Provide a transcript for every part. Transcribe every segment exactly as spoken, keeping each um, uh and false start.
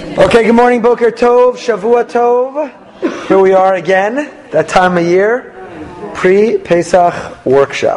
Okay, good morning, Boker Tov, Shavua Tov. Here we are again, that time of year, pre-Pesach workshop.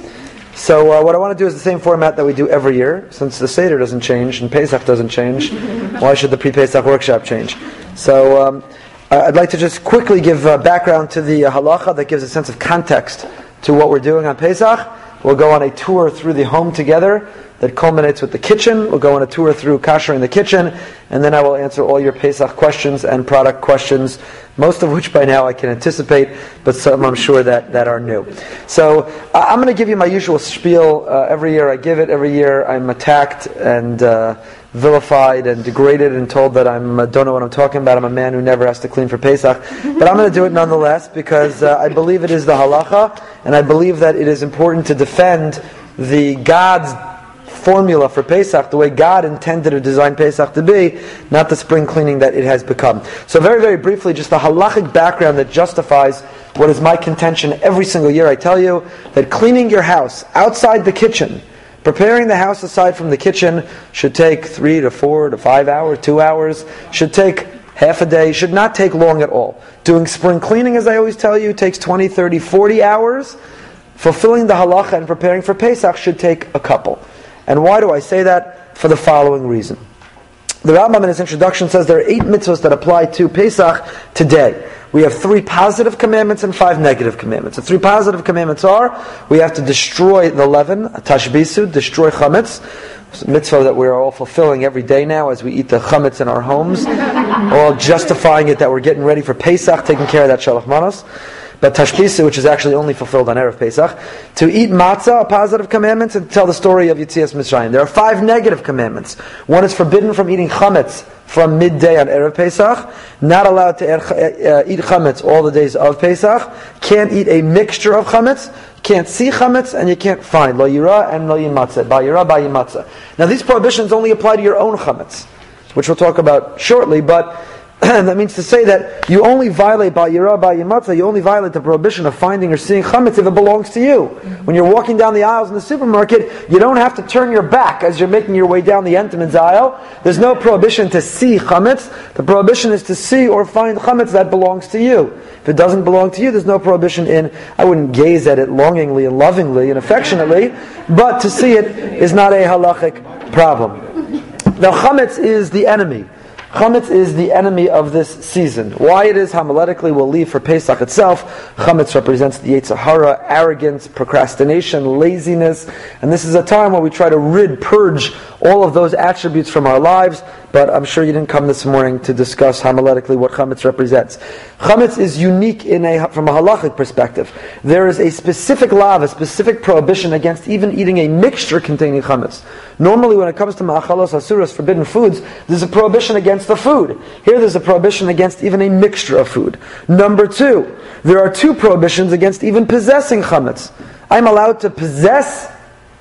So uh, what I want to do is the same format that we do every year. Since the Seder doesn't change and Pesach doesn't change, why should the pre-Pesach workshop change? So um, I'd like to just quickly give uh, background to the uh, halacha that gives a sense of context to what we're doing on Pesach. We'll go on a tour through the home together that culminates with the kitchen. We'll go on a tour through kasher in the kitchen, and then I will answer all your Pesach questions and product questions, most of which by now I can anticipate, but some I'm sure that, that are new. So uh, I'm going to give you my usual spiel. Uh, every year I give it. Every year I'm attacked and uh, vilified and degraded and told that I uh, don't know what I'm talking about. I'm a man who never has to clean for Pesach. But I'm going to do it nonetheless because uh, I believe it is the halacha, and I believe that it is important to defend the God's formula for Pesach, the way God intended or designed Pesach to be, not the spring cleaning that it has become. So very, very briefly, just the halachic background that justifies what is my contention every single year. I tell you that cleaning your house outside the kitchen, preparing the house aside from the kitchen, should take three to four to five hours, two hours, should take half a day, should not take long at all. Doing spring cleaning, as I always tell you, takes twenty, thirty, forty hours. Fulfilling the halacha and preparing for Pesach should take a couple. And why do I say that? For the following reason. The Rambam in his introduction says there are eight mitzvahs that apply to Pesach today. We have three positive commandments and five negative commandments. The three positive commandments are, we have to destroy the leaven, tashbisu, destroy chametz, mitzvah that we're all fulfilling every day now as we eat the chametz in our homes, all justifying it that we're getting ready for Pesach, taking care of that shalach manos. But tashbisa, which is actually only fulfilled on Erev Pesach, to eat matzah, a positive commandment, and to tell the story of Yetzias Mitzrayim. There are five negative commandments. One is forbidden from eating chametz from midday on Erev Pesach, not allowed to eat chametz all the days of Pesach, can't eat a mixture of chametz, can't see chametz, and you can't find lo yira and lo yimatzah, ba yira, ba yimatzah. Now these prohibitions only apply to your own chametz, which we'll talk about shortly, but that means to say that you only violate ba yira, ba yimatzah, you only violate the prohibition of finding or seeing chametz if it belongs to you. When you're walking down the aisles in the supermarket, you don't have to turn your back as you're making your way down the Entenmann's aisle. There's no prohibition to see chametz. The prohibition is to see or find chametz that belongs to you. If it doesn't belong to you, there's no prohibition in, I wouldn't gaze at it longingly and lovingly and affectionately, but to see it is not a halachic problem. Now chametz is the enemy. Chametz is the enemy of this season. Why it is, homiletically, we'll leave for Pesach itself. Chametz represents the Yetzer Hara, arrogance, procrastination, laziness, and this is a time where we try to rid, purge all of those attributes from our lives, but I'm sure you didn't come this morning to discuss homiletically what chametz represents. Chametz is unique in a, from a halachic perspective. There is a specific law, a specific prohibition against even eating a mixture containing chametz. Normally when it comes to ma'achalos asuras, forbidden foods, there's a prohibition against the food. Here there's a prohibition against even a mixture of food. Number two, there are two prohibitions against even possessing chametz. I'm allowed to possess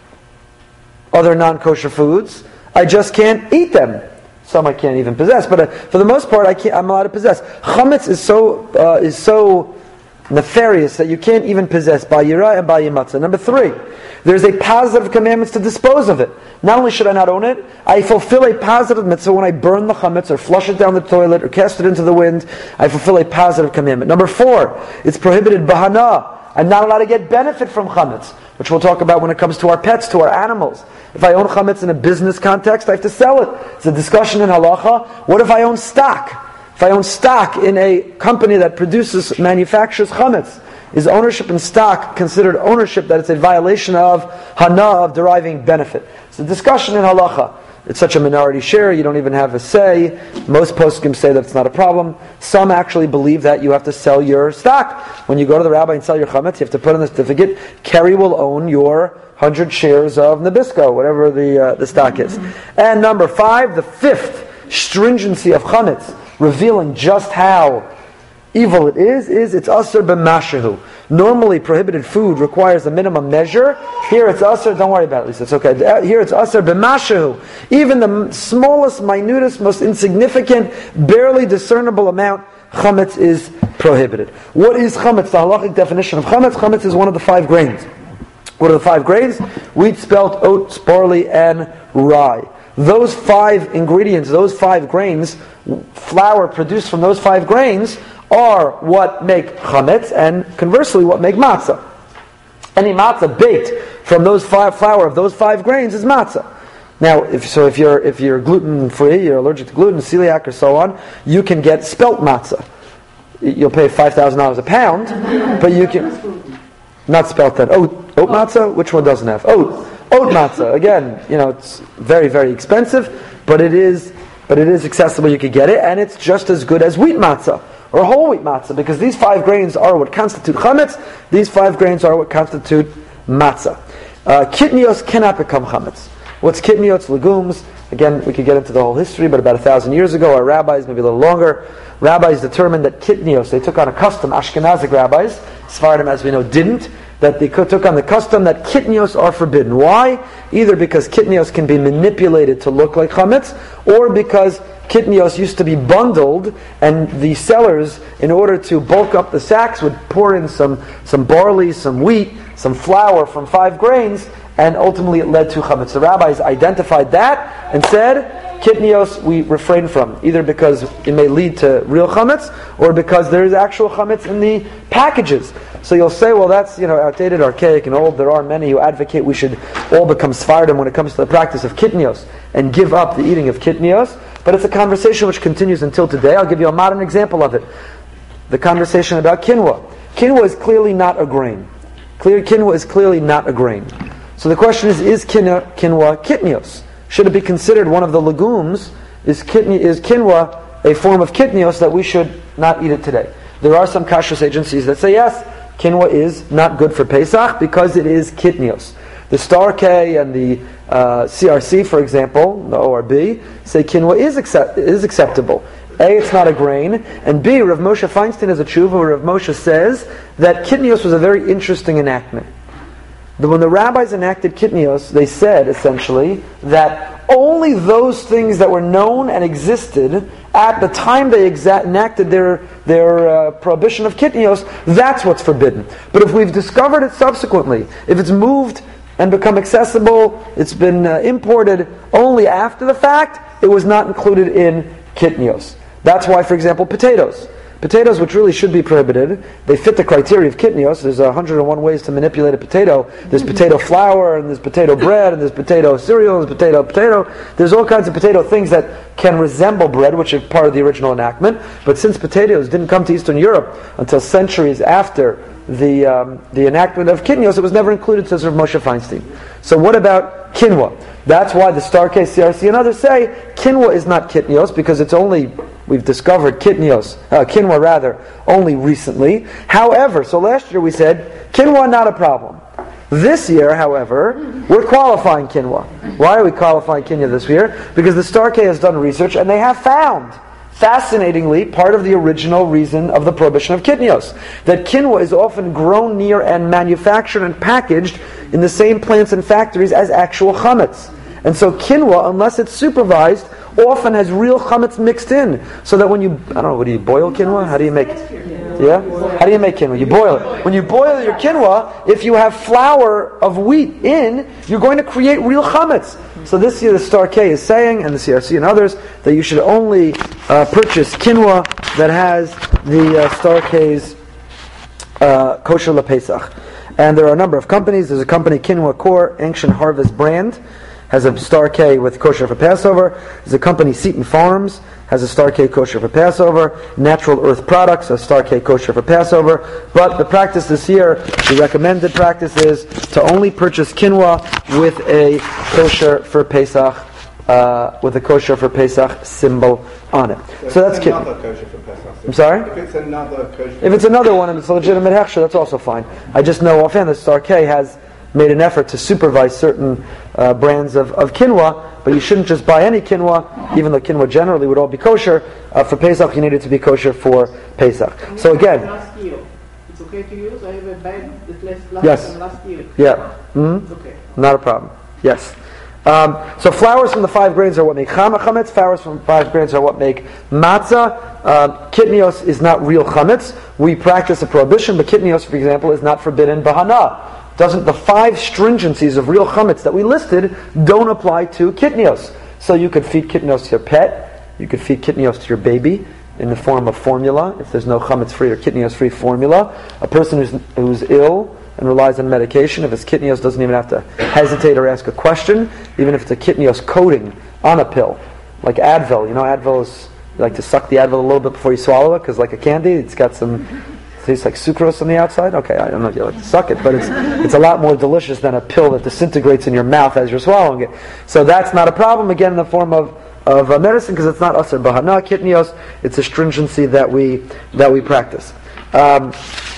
other non-kosher foods, I just can't eat them. Some I can't even possess, but uh, for the most part, I can't, I'm allowed to possess. Chametz is so uh, is so nefarious that you can't even possess ba yira and ba yimatzah. Number three, there's a positive commandment to dispose of it. Not only should I not own it, I fulfill a positive mitzvah when I burn the chametz or flush it down the toilet or cast it into the wind. I fulfill a positive commandment. Number four, it's prohibited bahana. I'm not allowed to get benefit from chametz, which we'll talk about when it comes to our pets, to our animals. If I own chametz in a business context, I have to sell it. It's a discussion in halacha. What if I own stock? If I own stock in a company that produces, manufactures chametz, is ownership in stock considered ownership that it's a violation of hana, of deriving benefit? It's a discussion in halacha. It's such a minority share, you don't even have a say. Most poskim say that it's not a problem. Some actually believe that you have to sell your stock. When you go to the rabbi and sell your chametz, you have to put in the certificate, Kerry will own your one hundred shares of Nabisco, whatever the uh, the stock is. And number five, the fifth stringency of chametz, revealing just how evil it is, is it's asur b'mashahu. Normally prohibited food requires a minimum measure. Here it's asur, don't worry about it, Lisa, it's okay. Here it's asur b'mashahu. Even the smallest, minutest, most insignificant, barely discernible amount, chametz is prohibited. What is chametz? The halachic definition of chametz. Chametz is one of the five grains. What are the five grains? Wheat, spelt, oats, barley, and rye. those five ingredients, those five grains, flour produced from those five grains, are what make chametz, and conversely, what make matzah. Any matzah baked from those five flour of those five grains is matzah. Now, if so, if you're if you're gluten free, you're allergic to gluten, celiac, or so on, you can get spelt matzah. You'll pay five thousand dollars a pound, but you can not spelt that oat oat matzah. Which one doesn't have oat oat matzah? Again, you know, it's very very expensive, but it is but it is accessible. You could get it, and it's just as good as wheat matzah or whole wheat matzah, because these five grains are what constitute chametz. These five grains are what constitute matzah. Uh, kitnios cannot become chametz. What's kitnios? Legumes. Again, we could get into the whole history, but about a thousand years ago, our rabbis, maybe a little longer, rabbis determined that kitnios, they took on a custom, Ashkenazic rabbis, Sephardim, as we know, didn't, that they took on the custom that kitnios are forbidden. Why? Either because kitnios can be manipulated to look like chametz, or because kitnios used to be bundled, and the sellers, in order to bulk up the sacks, would pour in some, some barley, some wheat, some flour from five grains, and ultimately it led to chametz. The rabbis identified that and said, kitnios we refrain from, either because it may lead to real chametz, or because there is actual chametz in the packages. So you'll say, well, that's you know outdated, archaic, and old. There are many who advocate we should all become Sephardim when it comes to the practice of kitnios and give up the eating of kitnios. But it's a conversation which continues until today. I'll give you a modern example of it. The conversation about quinoa. Quinoa is clearly not a grain. Clear, quinoa is clearly not a grain. So the question is, is quinoa, quinoa kitnios? Should it be considered one of the legumes? Is, kitni, is quinoa a form of kitnios that we should not eat it today? There are some kashrus agencies that say yes, quinoa is not good for Pesach because it is kitnios. The Star K and the uh, C R C, for example, the O R B, say quinoa is, accept, is acceptable. A, it's not a grain, and B, Rav Moshe Feinstein has a tshuva where Rav Moshe says that kitnios was a very interesting enactment. When the rabbis enacted kitnios, they said, essentially, that only those things that were known and existed at the time they exa- enacted their, their uh, prohibition of kitnios, that's what's forbidden. But if we've discovered it subsequently, if it's moved and become accessible, it's been uh, imported only after the fact, it was not included in kitnios. That's why, for example, potatoes. Potatoes, which really should be prohibited, they fit the criteria of kitnios. There's one hundred and one ways to manipulate a potato. There's potato flour, and there's potato bread, and there's potato cereal, and there's potato potato. There's all kinds of potato things that can resemble bread, which is part of the original enactment. But since potatoes didn't come to Eastern Europe until centuries after the um, the enactment of kitnios, it was never included, says Rav Moshe Feinstein. So what about quinoa? That's why the Star K, C R C, and others say quinoa is not kitnios, because it's only... We've discovered kitnios, uh, quinoa rather, only recently. However, so last year we said, quinoa not a problem. This year, however, we're qualifying quinoa. Why are we qualifying quinoa this year? Because the Star K has done research and they have found, fascinatingly, part of the original reason of the prohibition of kitnios, that quinoa is often grown near and manufactured and packaged in the same plants and factories as actual chametz. And so quinoa, unless it's supervised, often has real chametz mixed in, so that when you, I don't know, what do you boil quinoa? How do you make it? Yeah? How do you make quinoa? You boil it. When you boil your quinoa, if you have flour of wheat in, you're going to create real chametz. So this year the Star K is saying, and the C R C and others, that you should only uh, purchase quinoa that has the uh, Star K's uh, kosher LePesach. And there are a number of companies. There's a company, Quinoa Core, Ancient Harvest brand, has a Star K with kosher for Passover. There's a company, Seton Farms, has a Star K kosher for Passover. Natural Earth Products, a Star K kosher for Passover. But the practice this year, the recommended practice is to only purchase quinoa with a kosher for Pesach, uh, with a kosher for Pesach symbol on it. So, so that's quinoa. I'm sorry? If it's another kosher. If it's another one and it's a legitimate hechsher, that's also fine. I just know offhand that Star K has made an effort to supervise certain uh, brands of, of quinoa, but you shouldn't just buy any quinoa, even though quinoa generally would all be kosher. Uh, for Pesach, you need it to be kosher for Pesach. So again, last year, it's okay to use. I have a bag that lasts last, yes, last year. Yeah, mm-hmm. Okay, not a problem. Yes. Um, so flours from the five grains are what make chama chametz. Flours from five grains are what make matzah. Uh, kitnios is not real chametz. We practice a prohibition, but kitnios, for example, is not forbidden bahana. Doesn't the five stringencies of real chametz that we listed don't apply to kitnios? So you could feed kitnios to your pet, you could feed kitnios to your baby in the form of formula, if there's no chametz-free or kitnios-free formula. A person who's, who's ill and relies on medication, if his kitnios doesn't even have to hesitate or ask a question, even if it's a kitnios coating on a pill, like Advil. You know, Advil is, you like to suck the Advil a little bit before you swallow it, because like a candy, it's got some, it tastes like sucrose on the outside. Okay, I don't know if you like to suck it, but it's it's a lot more delicious than a pill that disintegrates in your mouth as you're swallowing it. So that's not a problem, again, in the form of of uh, medicine, because it's not asr bahana kitnios. It's a stringency that we that we practice. Um,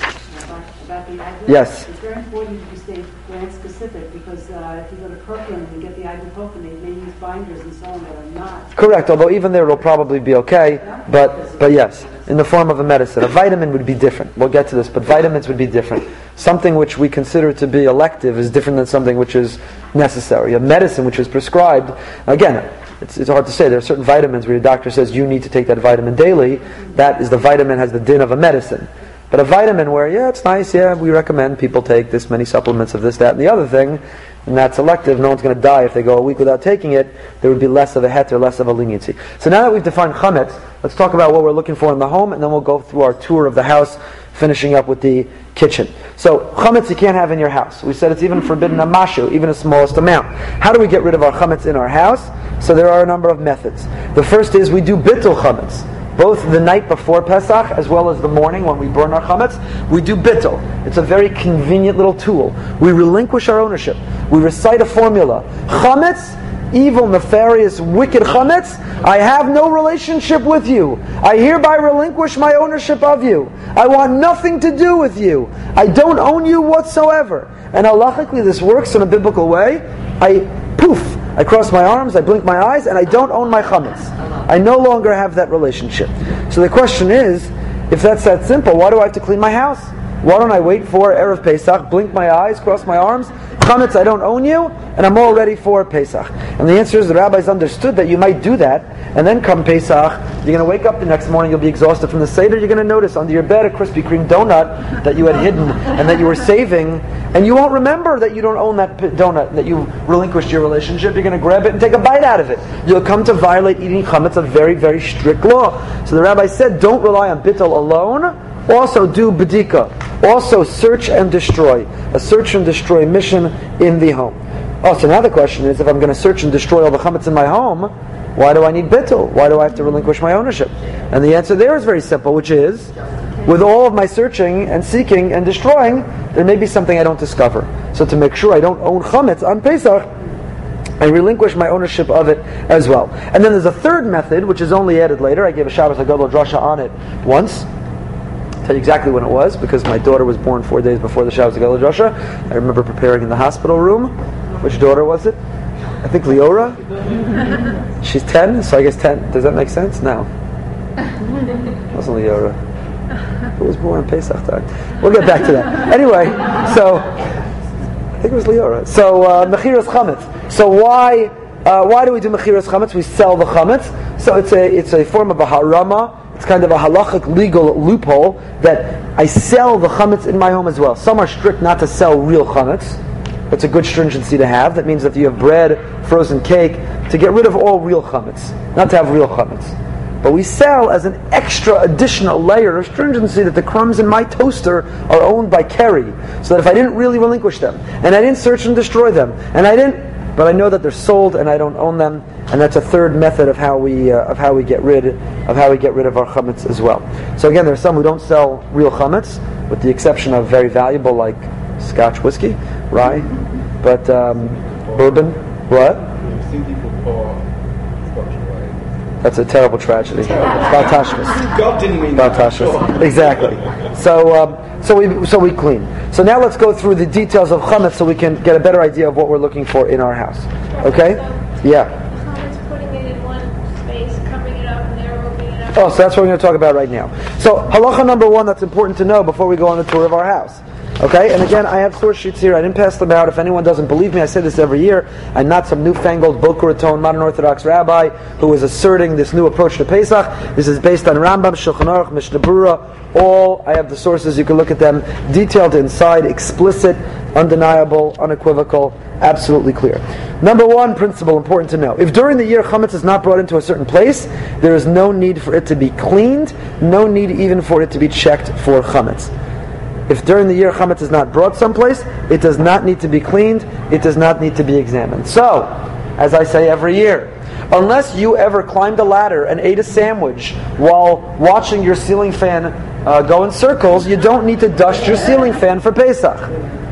About the ibuprofen, yes. it's very important to stay brand specific, because uh, if you go to Kirkland and get the ibuprofen, they may use binders and so on that are not. Correct. Although even there it'll probably be okay, but but yes, in the form of a medicine. A vitamin would be different. We'll get to this, but vitamins would be different. Something which we consider to be elective is different than something which is necessary. A medicine which is prescribed, again, It's, it's hard to say. There are certain vitamins where your doctor says you need to take that vitamin daily. That is, the vitamin has the din of a medicine. But a vitamin where, yeah, it's nice, yeah, we recommend people take this many supplements of this, that, and the other thing, and that's elective, no one's going to die if they go a week without taking it, there would be less of a heter, less of a leniency. So now that we've defined chametz, let's talk about what we're looking for in the home, and then we'll go through our tour of the house, finishing up with the kitchen. So, chametz you can't have in your house. We said it's even forbidden a mashu, even the smallest amount. How do we get rid of our chametz in our house? So there are a number of methods. The first is we do bittul chametz. Both the night before Pesach as well as the morning when we burn our chametz, we do bittul. It's a very convenient little tool. We relinquish our ownership. We recite a formula. Chametz, evil, nefarious, wicked chametz, I have no relationship with you. I hereby relinquish my ownership of you. I want nothing to do with you. I don't own you whatsoever. And halachically this works in a biblical way. I poof, I cross my arms, I blink my eyes, and I don't own my chametz. I no longer have that relationship. So the question is, if that's that simple, why do I have to clean my house? Why don't I wait for Erev Pesach, blink my eyes, cross my arms, chametz, I don't own you, and I'm all ready for Pesach? And the answer is the rabbis understood that you might do that, and then come Pesach, you're going to wake up the next morning, you'll be exhausted from the Seder, you're going to notice under your bed a Krispy Kreme donut that you had hidden and that you were saving, and you won't remember that you don't own that donut, that you relinquished your relationship. You're going to grab it and take a bite out of it. You'll come to violate eating chametz, a very, very strict law. So the rabbi said, don't rely on bittul alone, also do bedika. Also search and destroy. A search and destroy mission in the home. Oh, so now the question is, if I'm going to search and destroy all the chametz in my home, why do I need bittul? Why do I have to relinquish my ownership? And the answer there is very simple, which is, with all of my searching and seeking and destroying, there may be something I don't discover. So to make sure I don't own chametz on Pesach, I relinquish my ownership of it as well. And then there's a third method, which is only added later. I gave a Shabbos HaGadol drasha on it once. I'll tell you exactly when it was, because my daughter was born four days before the Shabbos HaGadol drasha. I remember preparing in the hospital room. Which daughter was it? I think Leora. She's ten, so I guess ten. Does that make sense? No. It wasn't Leora. Who was born in Pesach time? We'll get back to that. Anyway, so I think it was Leora. So uh, mechiras chametz. So why uh, why do we do mechiras chametz? We sell the chametz. So it's a it's a form of a harama. It's kind of a halachic legal loophole that I sell the chametz in my home as well. Some are strict not to sell real chametz. That's a good stringency to have. That means that if you have bread, frozen cake, to get rid of all real chametz, not to have real chametz. But we sell as an extra additional layer of stringency that the crumbs in my toaster are owned by Kerry, so that if I didn't really relinquish them, and I didn't search and destroy them, and I didn't, but I know that they're sold and I don't own them, and that's a third method of how we uh, of how we get rid of how we get rid of our chametz as well. So again, there are some who don't sell real chametz, with the exception of very valuable like Scotch whiskey, rye, but um, bourbon. What? I've seen people pour Scotch wine. That's a terrible tragedy. Baltashmas. God didn't mean that. Baltashmas. Exactly. So, um, so we so we clean. So now let's go through the details of chametz so we can get a better idea of what we're looking for in our house. Okay? Yeah. Chametz, putting it in one space, covering it up, and there opening it up. Oh, so that's what we're going to talk about right now. So halacha number one that's important to know before we go on the tour of our house. Okay, and again, I have source sheets here. I didn't pass them out. If anyone doesn't believe me, I say this every year. I'm not some newfangled Boca Raton modern Orthodox rabbi who is asserting this new approach to Pesach. This is based on Rambam, Shulchan Aruch, Mishnah Berurah. All, I have the sources. You can look at them. Detailed inside, explicit, undeniable, unequivocal, absolutely clear. Number one principle, important to know. If during the year chametz is not brought into a certain place, there is no need for it to be cleaned, no need even for it to be checked for chametz. If during the year chametz is not brought someplace, it does not need to be cleaned, it does not need to be examined. So, as I say every year, unless you ever climbed a ladder and ate a sandwich while watching your ceiling fan uh, go in circles, you don't need to dust your ceiling fan for Pesach.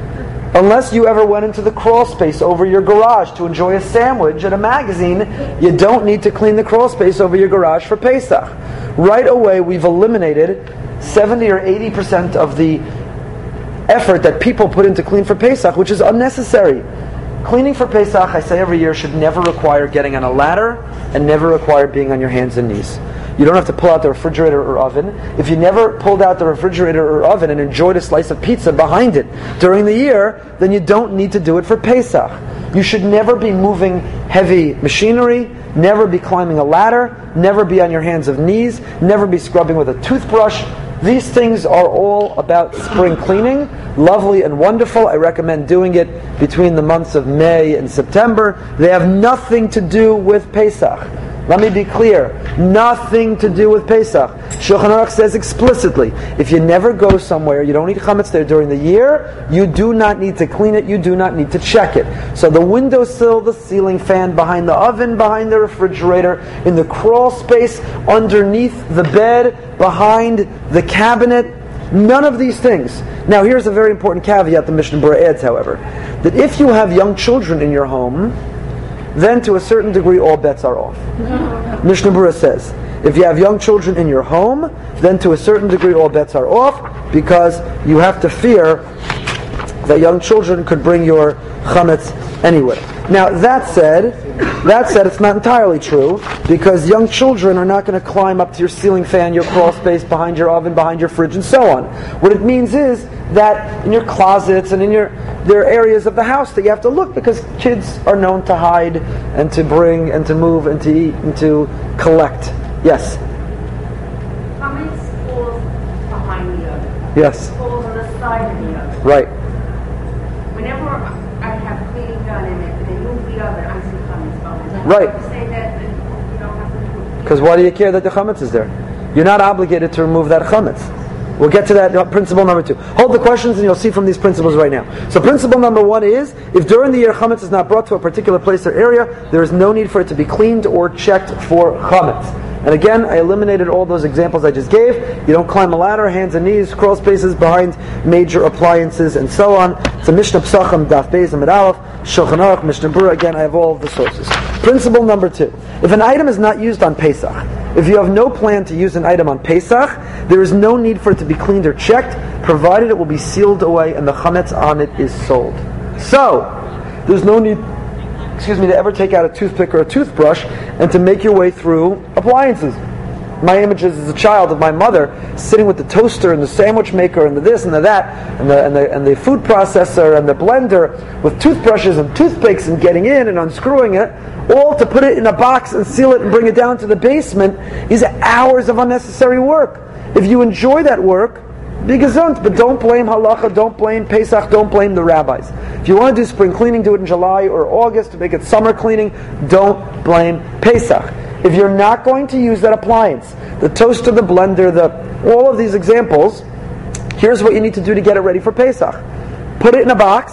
Unless you ever went into the crawl space over your garage to enjoy a sandwich and a magazine, you don't need to clean the crawl space over your garage for Pesach. Right away, we've eliminated seventy or eighty percent of the effort that people put into clean for Pesach, which is unnecessary. Cleaning for Pesach, I say every year, should never require getting on a ladder and never require being on your hands and knees. You don't have to pull out the refrigerator or oven. If you never pulled out the refrigerator or oven and enjoyed a slice of pizza behind it during the year, then you don't need to do it for Pesach. You should never be moving heavy machinery, never be climbing a ladder, never be on your hands and knees, never be scrubbing with a toothbrush. These things are all about spring cleaning, lovely and wonderful. I recommend doing it between the months of May and September. They have nothing to do with Pesach. Let me be clear, nothing to do with Pesach. Shulchan Aruch says explicitly, if you never go somewhere, you don't eat chametz there during the year, you do not need to clean it, you do not need to check it. So the windowsill, the ceiling fan, behind the oven, behind the refrigerator, in the crawl space, underneath the bed, behind the cabinet, none of these things. Now here's a very important caveat the Mishnah Berurah adds, however, that if you have young children in your home, then to a certain degree all bets are off. Mishnah Berurah says, if you have young children in your home, then to a certain degree all bets are off, because you have to fear that young children could bring your chametz anyway. Now that said, that said, it's not entirely true, because young children are not going to climb up to your ceiling fan, your crawl space, behind your oven, behind your fridge, and so on. What it means is that in your closets and in your there are areas of the house that you have to look, because kids are known to hide and to bring and to move and to eat and to collect. Yes? Chametz falls behind the oven. Yes. It falls on the side of the oven. Right. Whenever I have cleaning done in it, and they move the oven, I see chametz going. Right. You say that you don't have to do it. Because why do you care that the chametz is there? You're not obligated to remove that chametz. We'll get to that uh, principle number two. Hold the questions and you'll see from these principles right now. So principle number one is, if during the year chametz is not brought to a particular place or area, there is no need for it to be cleaned or checked for chametz. And again, I eliminated all those examples I just gave. You don't climb a ladder, hands and knees, crawl spaces behind major appliances, and so on. It's a Mishnah Pesachim, Daf Beis Amud Aleph, Shulchan Aruch, Mishnah Berurah. Again, I have all of the sources. Principle number two. If an item is not used on Pesach, if you have no plan to use an item on Pesach, there is no need for it to be cleaned or checked, provided it will be sealed away and the chametz on it is sold. So, there's no need, excuse me, to ever take out a toothpick or a toothbrush and to make your way through appliances. My images as a child of my mother sitting with the toaster and the sandwich maker and the this and the that and the, and the and the food processor and the blender with toothbrushes and toothpicks and getting in and unscrewing it, all to put it in a box and seal it and bring it down to the basement, is hours of unnecessary work. If you enjoy that work, be gesund, but don't blame halacha, don't blame Pesach, don't blame the rabbis. If you want to do spring cleaning, do it in July or August to make it summer cleaning. Don't blame Pesach. If you're not going to use that appliance, the toaster, the blender, the all of these examples, here's what you need to do to get it ready for Pesach. Put it in a box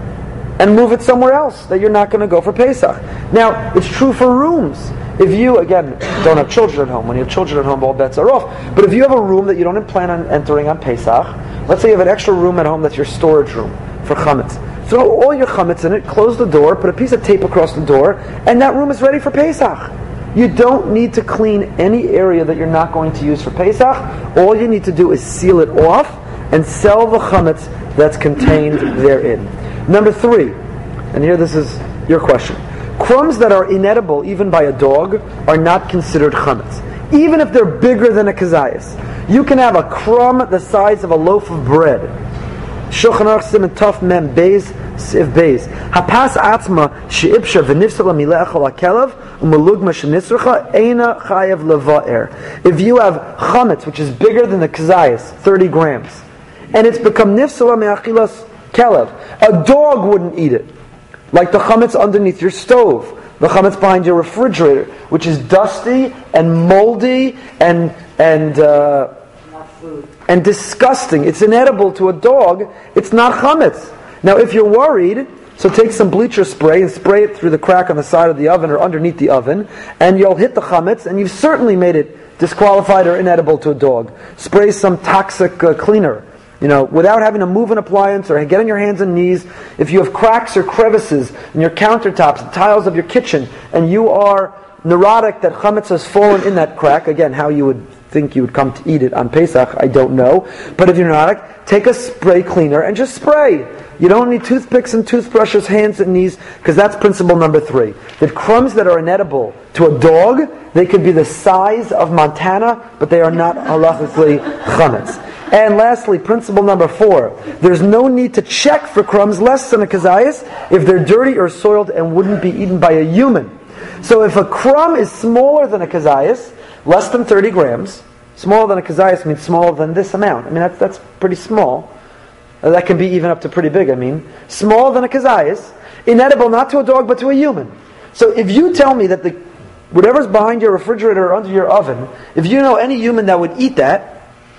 and move it somewhere else that you're not going to go for Pesach. Now, it's true for rooms. If you, again, don't have children at home, when you have children at home, all bets are off. But if you have a room that you don't plan on entering on Pesach, let's say you have an extra room at home that's your storage room for chametz. Throw all your chametz in it, close the door, put a piece of tape across the door, and that room is ready for Pesach. You don't need to clean any area that you're not going to use for Pesach. All you need to do is seal it off and sell the chametz that's contained therein. Number three, and here this is your question. Crumbs that are inedible even by a dog are not considered chametz, even if they're bigger than a kazayas. You can have a crumb the size of a loaf of bread Shulchan Aruch Siman Tov Mem Beis Siv Beis. Hapas Atzma Sheibsha V'Nifsala Mile'achal HaKelav U'Melugma Shenisracha Eina Chayev Leva'er. If you have chametz, which is bigger than the kazayas, thirty grams, and it's become Nifsala Me'achilas Kelev, a dog wouldn't eat it. Like the chametz underneath your stove, the chametz behind your refrigerator, which is dusty and moldy and and uh, and disgusting. It's inedible to a dog. It's not chametz. Now, if you're worried, so take some bleach or spray and spray it through the crack on the side of the oven or underneath the oven, and you'll hit the chametz, and you've certainly made it disqualified or inedible to a dog. Spray some toxic uh, cleaner. You know, without having to move an appliance or get on your hands and knees. If you have cracks or crevices in your countertops, the tiles of your kitchen, and you are neurotic that chametz has fallen in that crack, again, how you would think you would come to eat it on Pesach, I don't know. But if you're neurotic, take a spray cleaner and just spray. You don't need toothpicks and toothbrushes, hands and knees, because that's principle number three. That crumbs that are inedible to a dog, they could be the size of Montana, but they are not halachically chametz. And lastly, principle number four, there's no need to check for crumbs less than a kazayas if they're dirty or soiled and wouldn't be eaten by a human. So if a crumb is smaller than a kazayas, less than thirty grams, smaller than a kazayas means smaller than this amount. I mean, that's, that's pretty small. Uh, that can be even up to pretty big, I mean. Smaller than a kazayas, inedible not to a dog but to a human. So if you tell me that the whatever's behind your refrigerator or under your oven, if you know any human that would eat that,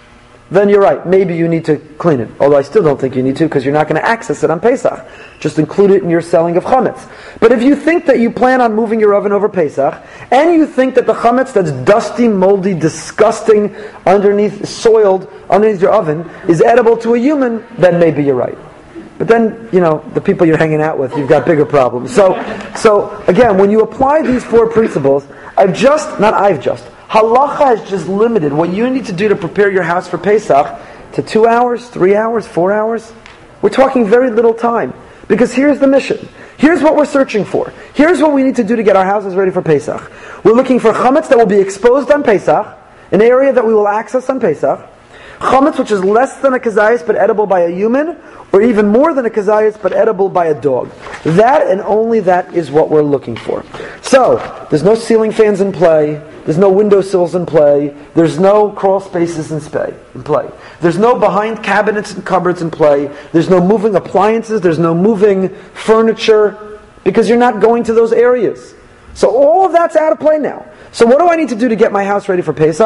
then you're right. Maybe you need to clean it. Although I still don't think you need to, because you're not going to access it on Pesach. Just include it in your selling of chametz. But if you think that you plan on moving your oven over Pesach, and you think that the chametz that's dusty, moldy, disgusting, underneath, soiled, underneath your oven, is edible to a human, then maybe you're right. But then, you know, the people you're hanging out with, you've got bigger problems. So, so again, when you apply these four principles, I've just, not I've just, Halacha has just limited what you need to do to prepare your house for Pesach to two hours, three hours, four hours. We're talking very little time. Because here's the mission. Here's what we're searching for. Here's what we need to do to get our houses ready for Pesach. We're looking for chametz that will be exposed on Pesach, an area that we will access on Pesach. Chametz which is less than a kazayas but edible by a human, or even more than a kazayas but edible by a dog. That and only that is what we're looking for. So, there's no ceiling fans in play. There's no windowsills in play. There's no crawl spaces in play. There's no behind cabinets and cupboards in play. There's no moving appliances. There's no moving furniture, because you're not going to those areas. So all of that's out of play now. So what do I need to do to get my house ready for Pesach?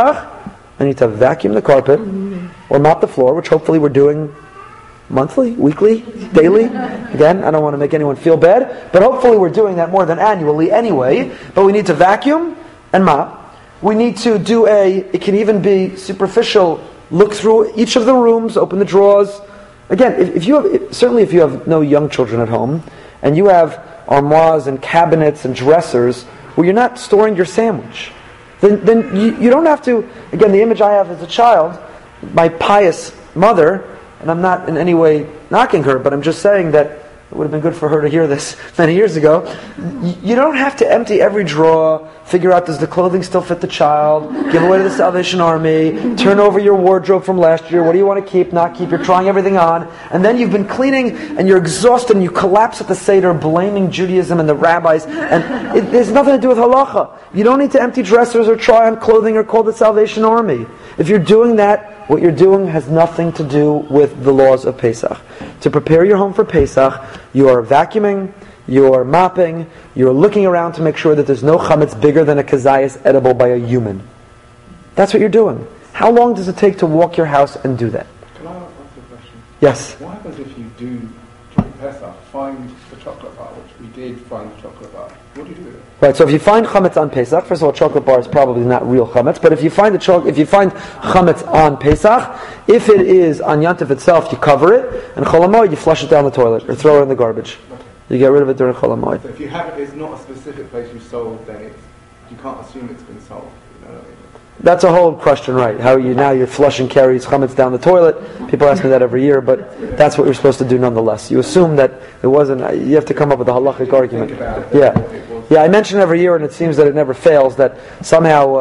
I need to vacuum the carpet or mop the floor, which hopefully we're doing monthly, weekly, daily. Again, I don't want to make anyone feel bad, but hopefully we're doing that more than annually anyway. But we need to vacuum and mop. We need to do a, it can even be superficial, look through each of the rooms, open the drawers. Again, if, if you have, if, certainly if you have no young children at home, and you have armoires and cabinets and dressers where you're not storing your sandwich, then, then you, you don't have to, again, the image I have as a child, my pious mother, and I'm not in any way knocking her, but I'm just saying that it would have been good for her to hear this many years ago. You don't have to empty every drawer, figure out does the clothing still fit the child, give away to the Salvation Army, turn over your wardrobe from last year, what do you want to keep, not keep, you're trying everything on, and then you've been cleaning and you're exhausted and you collapse at the Seder blaming Judaism and the rabbis, and it, there's nothing to do with halacha. You don't need to empty dressers or try on clothing or call the Salvation Army. If you're doing that, what you're doing has nothing to do with the laws of Pesach. To prepare your home for Pesach, you are vacuuming, you are mopping, you are looking around to make sure that there's no chametz bigger than a kazayas edible by a human. That's what you're doing. How long does it take to walk your house and do that? Can I ask a question? Yes. What happens if you do, during Pesach, find the chocolate bar, which we did find the chocolate bar? What do you do with it? Right, so if you find chametz on Pesach, first of all, chocolate bar is probably not real chametz, but if you find the cho- if you find chametz on Pesach, if it is on Yantif itself, you cover it, and Chol HaMoed, you flush it down the toilet, or throw it in the garbage. Okay. You get rid of it during Chol HaMoed. So if you have it, it's not a specific place you sold, then it's, you can't assume it's been sold. You know what I mean? That's a whole question, right? How you now you're flushing carries chametz down the toilet. People ask me that every year, but that's what you're supposed to do nonetheless. You assume that it wasn't. You have to come up with a halachic argument. Yeah, yeah. I mention every year, and it seems that it never fails. That somehow uh,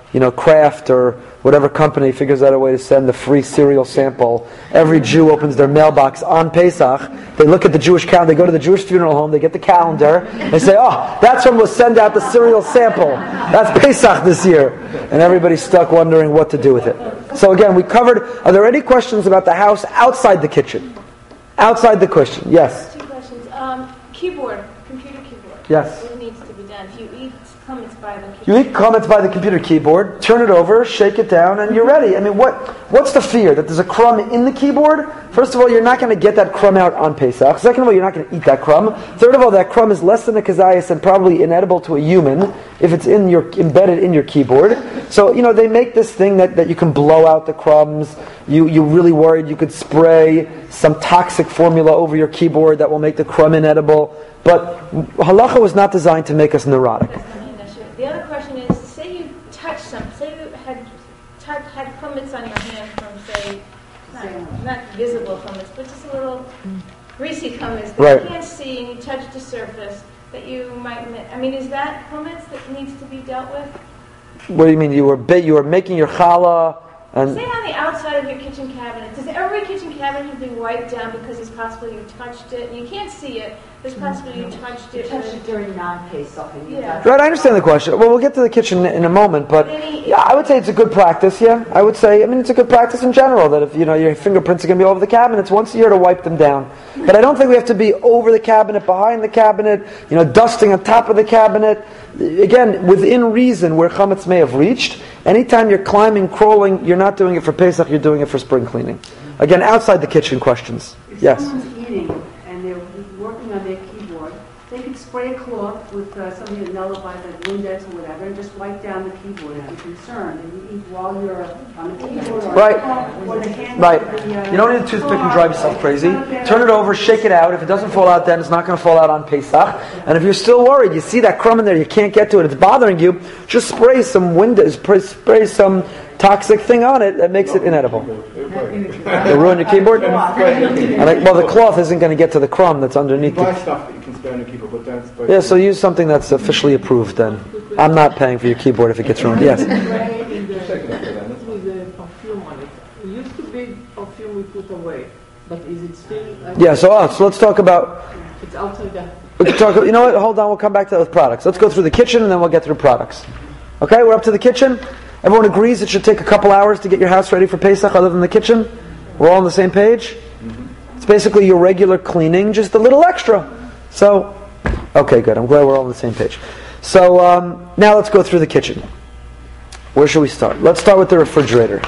you know, Kraft or whatever company figures out a way to send the free cereal sample. Every Jew opens their mailbox on Pesach. They look at the Jewish calendar. They go to the Jewish funeral home. They get the calendar. They say, oh, that's when we'll send out the cereal sample. That's Pesach this year. And everybody's stuck wondering what to do with it. So again, we covered, are there any questions about the house outside the kitchen? Outside the question, yes. Two questions. Um, keyboard, computer keyboard. Yes. What needs to be done? If you eat comments by the You eat comments by the computer keyboard, turn it over, shake it down, and you're ready. I mean, what what's the fear? That there's a crumb in the keyboard? First of all, you're not going to get that crumb out on Pesach. Second of all, you're not going to eat that crumb. Third of all, that crumb is less than a kazayas and probably inedible to a human if it's in your embedded in your keyboard. So, you know, they make this thing that, that you can blow out the crumbs. You, you're really worried you could spray some toxic formula over your keyboard that will make the crumb inedible. But halacha was not designed to make us neurotic. The other question is, say you touch some, say you had touch, had pumice on your hand from, say, not, not visible pumice, but just a little greasy pumice that Right. you can't see, and you touch the surface that you might. mi- I mean, is that pumice that needs to be dealt with? What do you mean? You were ba- you were making your challah and Say on the outside of your kitchen cabinet. Does every kitchen cabinet have to be wiped down because it's possible you touched it and you can't see it? There's possible you touched You it. touch and- it during non-Pesach. and you Yeah. touch Right, I understand the question. Well, we'll get to the kitchen in a moment, but Any- yeah, I would say it's a good practice. Yeah, I would say. I mean, it's a good practice in general that if you know your fingerprints are going to be all over the cabinets once a year to wipe them down. But I don't think we have to be over the cabinet, behind the cabinet, you know, dusting on top of the cabinet. Again, within reason, where chametz may have reached. Anytime you're climbing, crawling, you're not doing it for Pesach. You're doing it for spring cleaning. Again, outside the kitchen questions. If Yes. someone's eating and they're working on their keyboard, they could spray a cloth with uh, something that nullifies, like Windex or whatever, and just wipe down the keyboard if you're concerned. And you eat while you're on the keyboard or, Right. or the hand. Right. The, uh, You don't need a toothpick and drive yourself crazy. Turn it over, shake it out. If it doesn't fall out then, it's not going to fall out on Pesach. And if you're still worried, you see that crumb in there, you can't get to it, it's bothering you, just spray some windows, spray, spray some toxic thing on it that makes it inedible. It'll ruin your keyboard? And I, well, the cloth isn't going to get to the crumb that's underneath Buy the... stuff that you can spray on your keyboard, but don't spray. Yeah, so use something that's officially approved then. I'm not paying for your keyboard if it gets ruined. Yes. Spray in the- Shake it up then. that's with the perfume on it. It used to be perfume we put away, but is it still? like- Yeah, so, uh, so let's talk about... It's outside the. We can talk, you know what, hold on, we'll come back to that with products. Let's go through the kitchen and then we'll get through products. Okay, we're up to the kitchen. Everyone agrees it should take a couple hours to get your house ready for Pesach other than the kitchen? We're all on the same page? It's basically your regular cleaning, just a little extra. So, okay, good. I'm glad we're all on the same page. So, um, now let's go through the kitchen. Where should we start? Let's start with the refrigerator.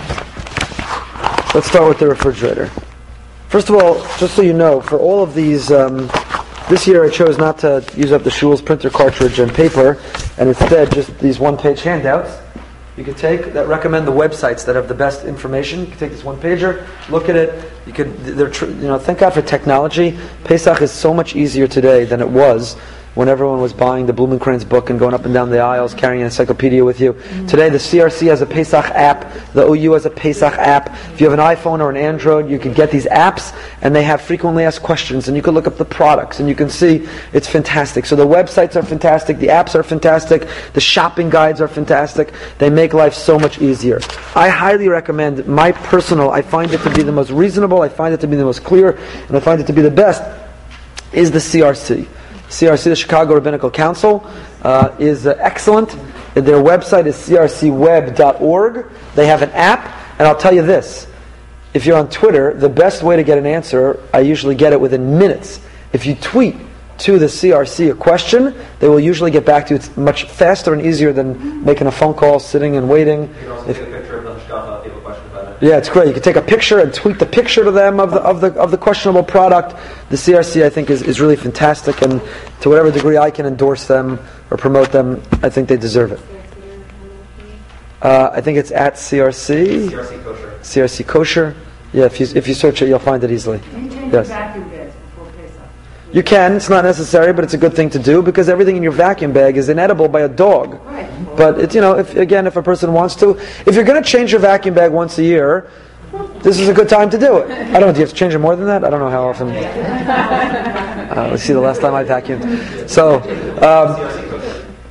Let's start with the refrigerator. First of all, just so you know, for all of these, um, this year I chose not to use up the Shul's printer cartridge and paper, and instead just these one-page handouts. You could take that recommend the websites that have the best information. You can take this one pager, look at it. You could, they're, tr- you know, thank God for technology. Pesach is so much easier today than it was when everyone was buying the Blumenkranz book and going up and down the aisles carrying an encyclopedia with you. Mm-hmm. Today the C R C has a Pesach app, the O U has a Pesach app. If you have an iPhone or an Android, you can get these apps and they have frequently asked questions and you can look up the products and you can see it's fantastic. So the websites are fantastic, the apps are fantastic, the shopping guides are fantastic. They make life so much easier. I highly recommend, my personal, I find it to be the most reasonable, I find it to be the most clear, and I find it to be the best, is the C R C. C R C, the Chicago Rabbinical Council, uh, is uh, excellent. Their website is c r c web dot org. They have an app, and I'll tell you this. If you're on Twitter, the best way to get an answer, I usually get it within minutes. If you tweet to the C R C a question, they will usually get back to you. It's much faster and easier than making a phone call, sitting and waiting. You can also If, take a picture of the hashgacha if you have a question about it. yeah, it's great. You can take a picture and tweet the picture to them of the of the of the questionable product. The C R C, I think, is, is really fantastic, and to whatever degree I can endorse them or promote them, I think they deserve it. Uh, I think it's at C R C. C R C kosher. C R C kosher. Yeah, if you if you search it, you'll find it easily. You change Yes. your vacuum bags before Pesach. You can. It's not necessary, but it's a good thing to do because everything in your vacuum bag is inedible by a dog. Right. But it's, you know, if again, if a person wants to, if you're going to change your vacuum bag once a year, this is a good time to do it. I don't know. Do you have to change it more than that? I don't know how often. Uh, let's see. The last time I vacuumed. So, um,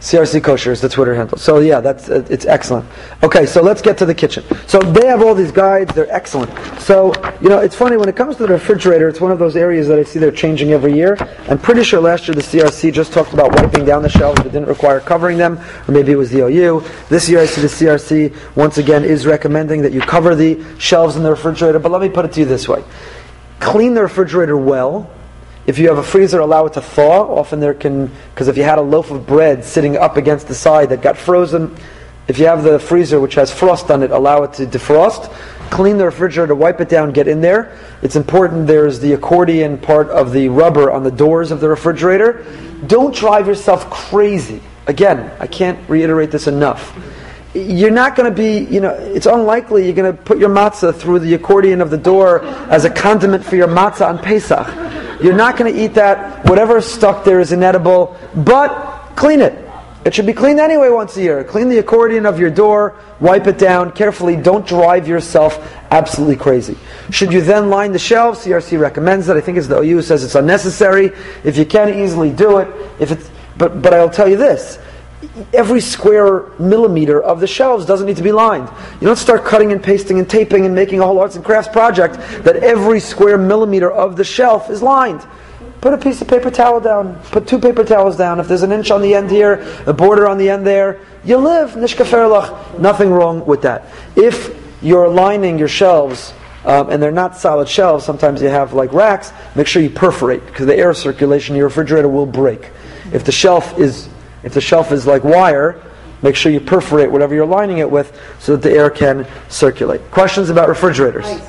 C R C Kosher is the Twitter handle. So yeah, that's uh, it's excellent. Okay, so let's get to the kitchen. So they have all these guides; they're excellent. So you know, it's funny when it comes to the refrigerator. It's one of those areas that I see they're changing every year. I'm pretty sure last year the C R C just talked about wiping down the shelves, but didn't require covering them, or maybe it was the O U. This year I see the C R C once again is recommending that you cover the shelves in the refrigerator. But let me put it to you this way: clean the refrigerator well. If you have a freezer, allow it to thaw. Often there can, because if you had a loaf of bread sitting up against the side that got frozen, if you have the freezer which has frost on it, allow it to defrost. Clean the refrigerator, wipe it down, get in there. It's important there's the accordion part of the rubber on the doors of the refrigerator. Don't drive yourself crazy. Again, I can't reiterate this enough. You're not going to be, you know, it's unlikely you're going to put your matzah through the accordion of the door as a condiment for your matzah on Pesach. You're not going to eat that. Whatever is stuck there is inedible, but clean it. It should be cleaned anyway once a year. Clean the accordion of your door, wipe it down carefully. Don't drive yourself absolutely crazy. Should you then line the shelves? C R C recommends that. I think it's the O U says it's unnecessary. If you can easily do it, if it's, but but I'll tell you this. Every square millimeter of the shelves doesn't need to be lined. You don't start cutting and pasting and taping and making a whole arts and crafts project that every square millimeter of the shelf is lined. Put a piece of paper towel down. Put two paper towels down. If there's an inch on the end here, a border on the end there, you live. Nishkaferlach. Nothing wrong with that. If you're lining your shelves, um, and they're not solid shelves, sometimes you have like racks, make sure you perforate, because the air circulation in your refrigerator will break. If the shelf is If the shelf is like wire, make sure you perforate whatever you're lining it with so that the air can circulate. Questions about refrigerators? Ice.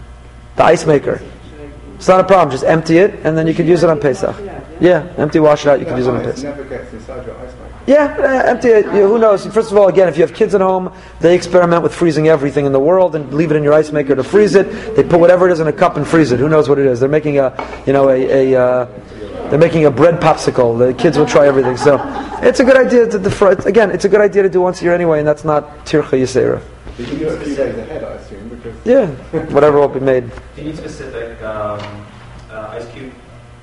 The ice maker. It's not a problem. Just empty it, and then you could use it on Pesach. Yeah, empty, wash it out. You can use it on Pesach. Never gets inside your ice maker. Yeah, uh, empty it. You, who knows? First of all, again, if you have kids at home, they experiment with freezing everything in the world and leave it in your ice maker to freeze it. They put whatever it is in a cup and freeze it. Who knows what it is? They're making a, you know, a. a uh, They're making a bread popsicle. The kids will try everything. So it's a good idea to defrost. Again, it's a good idea to do once a year anyway, and that's not tircha yisera. You can do it a few days ahead, I assume, because Yeah, whatever will be made. Do you need specific um, uh, ice cube?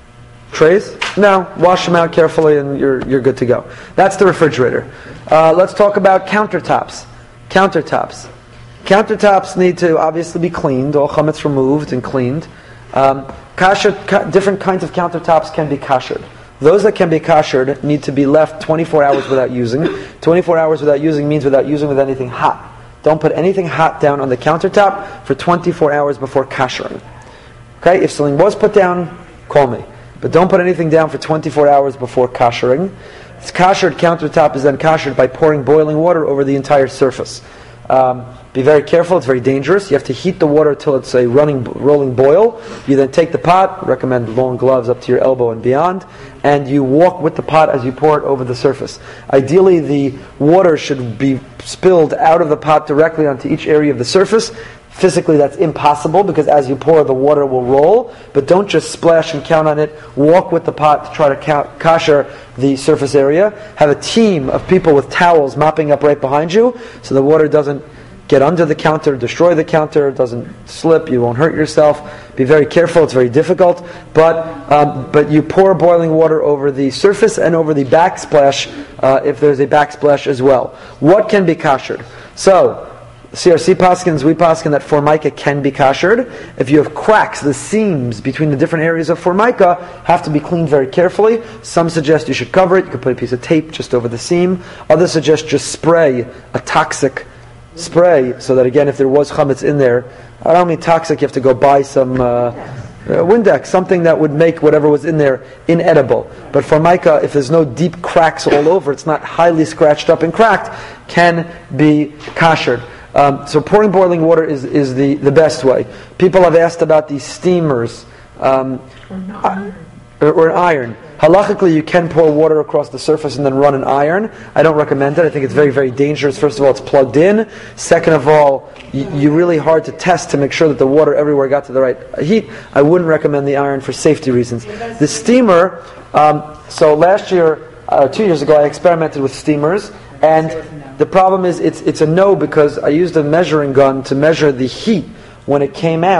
Trays? No. Wash them out carefully, and you're you're good to go. That's the refrigerator. Uh, let's talk about countertops. Countertops. Countertops need to obviously be cleaned. All chametz removed and cleaned. Um, Kasher, ka- different kinds of countertops can be kashered. Those that can be kashered need to be left twenty-four hours without using. twenty-four hours without using means without using with anything hot. Don't put anything hot down on the countertop for twenty-four hours before kashering. Okay, if something was put down, call me. But don't put anything down for twenty-four hours before kashering. This kashered countertop is then kashered by pouring boiling water over the entire surface. Um, Be very careful, it's very dangerous. You have to heat the water till it's a running, rolling boil. You then take the pot, recommend long gloves up to your elbow and beyond, and you walk with the pot as you pour it over the surface. Ideally, the water should be spilled out of the pot directly onto each area of the surface. Physically, that's impossible because as you pour, the water will roll. But don't just splash and count on it. Walk with the pot to try to count, kasher the surface area. Have a team of people with towels mopping up right behind you so the water doesn't get under the counter, destroy the counter, doesn't slip, you won't hurt yourself. Be very careful, it's very difficult. But um, but you pour boiling water over the surface and over the backsplash uh, if there's a backsplash as well. What can be kashered? So, C R C paskins, we paskin that formica can be kashered. If you have cracks, the seams between the different areas of formica have to be cleaned very carefully. Some suggest you should cover it, you could put a piece of tape just over the seam. Others suggest just spray a toxic spray, so that again, if there was chametz in there, I don't mean toxic, you have to go buy some uh, uh, Windex, something that would make whatever was in there inedible. But formica, if there's no deep cracks all over, it's not highly scratched up and cracked, can be kashered. Um, so pouring boiling water is, is the, the best way. People have asked about these steamers, um, uh, or, or an iron. Halachically, you can pour water across the surface and then run an iron. I don't recommend it. I think it's very, very dangerous. First of all, it's plugged in. Second of all, you, you're really hard to test to make sure that the water everywhere got to the right heat. I wouldn't recommend the iron for safety reasons. The steamer, um, so last year, uh, two years ago, I experimented with steamers. And the problem is it's it's a no because I used a measuring gun to measure the heat when it came out.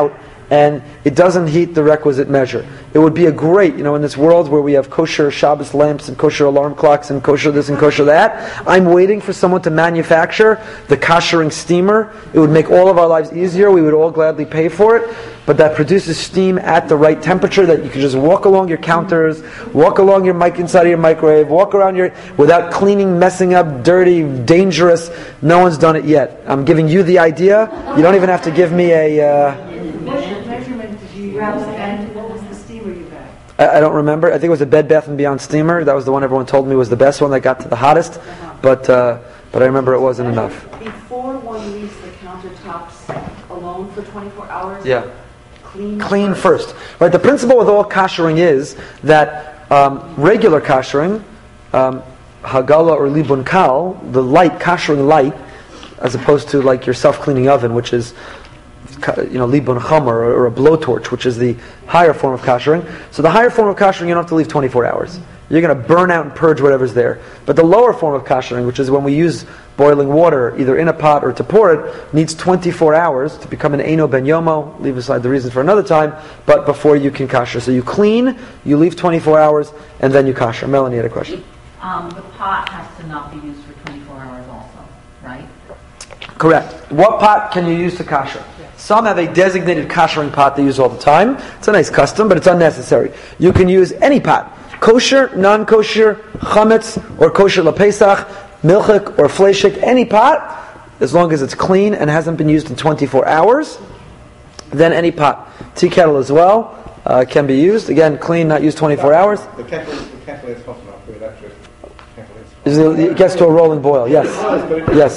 and it doesn't heat the requisite measure. It would be a great, you know, in this world where we have kosher Shabbos lamps and kosher alarm clocks and kosher this and kosher that, I'm waiting for someone to manufacture the koshering steamer. It would make all of our lives easier. We would all gladly pay for it. But that produces steam at the right temperature that you can just walk along your counters, walk along your mic inside of your microwave, walk around your, without cleaning, messing up, dirty, dangerous. No one's done it yet. I'm giving you the idea. You don't even have to give me a... Uh, What measurement did you use, and what was the steamer you got? I, I don't remember. I think it was a Bed Bath and Beyond steamer. That was the one everyone told me was the best one that got to the hottest. But uh, but I remember it wasn't enough. Before one leaves the countertops alone for twenty-four hours? Yeah. Clean, Clean first. Right. The principle with all koshering is that um, regular koshering, um, hagala or libun kal, the light koshering light, as opposed to like your self-cleaning oven, which is, you know, libun chomer, or, or a blowtorch, which is the higher form of koshering. So the higher form of koshering, you don't have to leave twenty-four hours. You're going to burn out and purge whatever's there. But the lower form of koshering, which is when we use boiling water, either in a pot or to pour it, needs twenty-four hours to become an Eino Ben Yomo. Leave aside the reason for another time, but before you can kosher. So you clean, you leave twenty-four hours, and then you kosher. Melanie had a question. Um, the pot has to not be used for twenty-four hours also, right? Correct. What pot can you use to kosher? Some have a designated koshering pot they use all the time. It's a nice custom, but it's unnecessary. You can use any pot. Kosher, non-kosher, chametz, or kosher lapesach, milchik, or fleshik, any pot, as long as it's clean and hasn't been used in twenty-four hours, then any pot. Tea kettle as well uh, can be used. Again, clean, not used twenty-four hours. The kettle, the kettle is hot enough for electric. Kettle is It gets to a rolling boil, yes. Yes.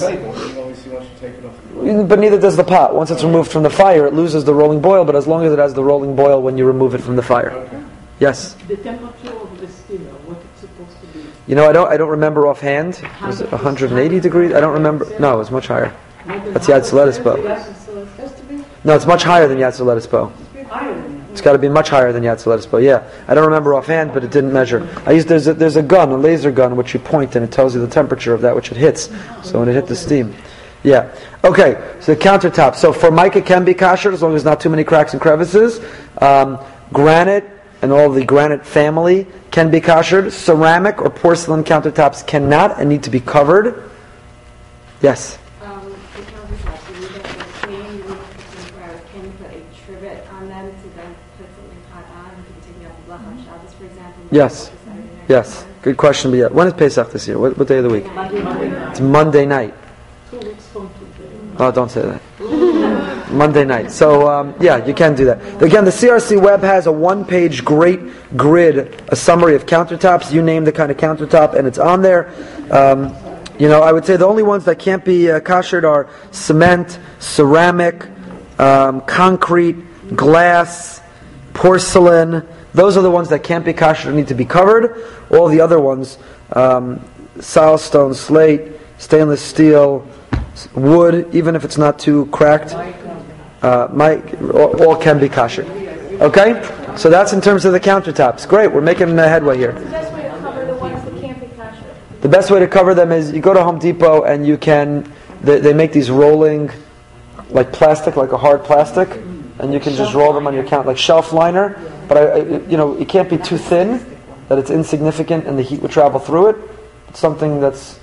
But neither does the pot. Once it's removed from the fire, it loses the rolling boil, but as long as it has the rolling boil when you remove it from the fire. Okay. Yes? The temperature of the steamer, what it's supposed to be? You know, I don't I don't remember offhand. Was it one hundred eighty degrees? I don't remember. No, it was much higher. That's Yad Soletis Bo. No, it's much higher than Yad Soletis Bo. It's got to be much higher than Yad Soletis Bo. Yeah, I don't remember offhand, but it didn't measure. I used there's a, there's a gun, a laser gun, which you point and it tells you the temperature of that which it hits. So when it hit the steam, yeah. Okay, so the countertop. So formica can be kosher as long as not too many cracks and crevices. Um, granite and all the granite family can be koshered. Ceramic or porcelain countertops cannot and need to be covered. Yes. Um, the countertops, you need to clean, you need to put some uh, can put a trivet on them to then put something hot on. You can take it off the block on Shabbos, for example. Yes. Yes. Good question. But yeah, when is Pesach this year? What, what day of the week? It's Monday night. Two weeks from today. Oh, don't say that. Monday night. So, um, yeah, you can do that. Again, the C R C web has a one-page great grid, a summary of countertops. You name the kind of countertop, and it's on there. Um, you know, I would say the only ones that can't be uh, koshered are cement, ceramic, um, concrete, glass, porcelain. Those are the ones that can't be koshered and need to be covered. All the other ones, um, silestone, slate, stainless steel, wood, even if it's not too cracked, uh, might, all, all can be kosher. Okay? So that's in terms of the countertops. Great, we're making a headway here. The best way to cover the ones that can't be kosher. The best way to cover them is you go to Home Depot and you can, they, they make these rolling, like plastic, like a hard plastic, and you can just roll them on your count, like shelf liner. But I, I, you know, it can't be too thin that it's insignificant and the heat would travel through it. It's something that's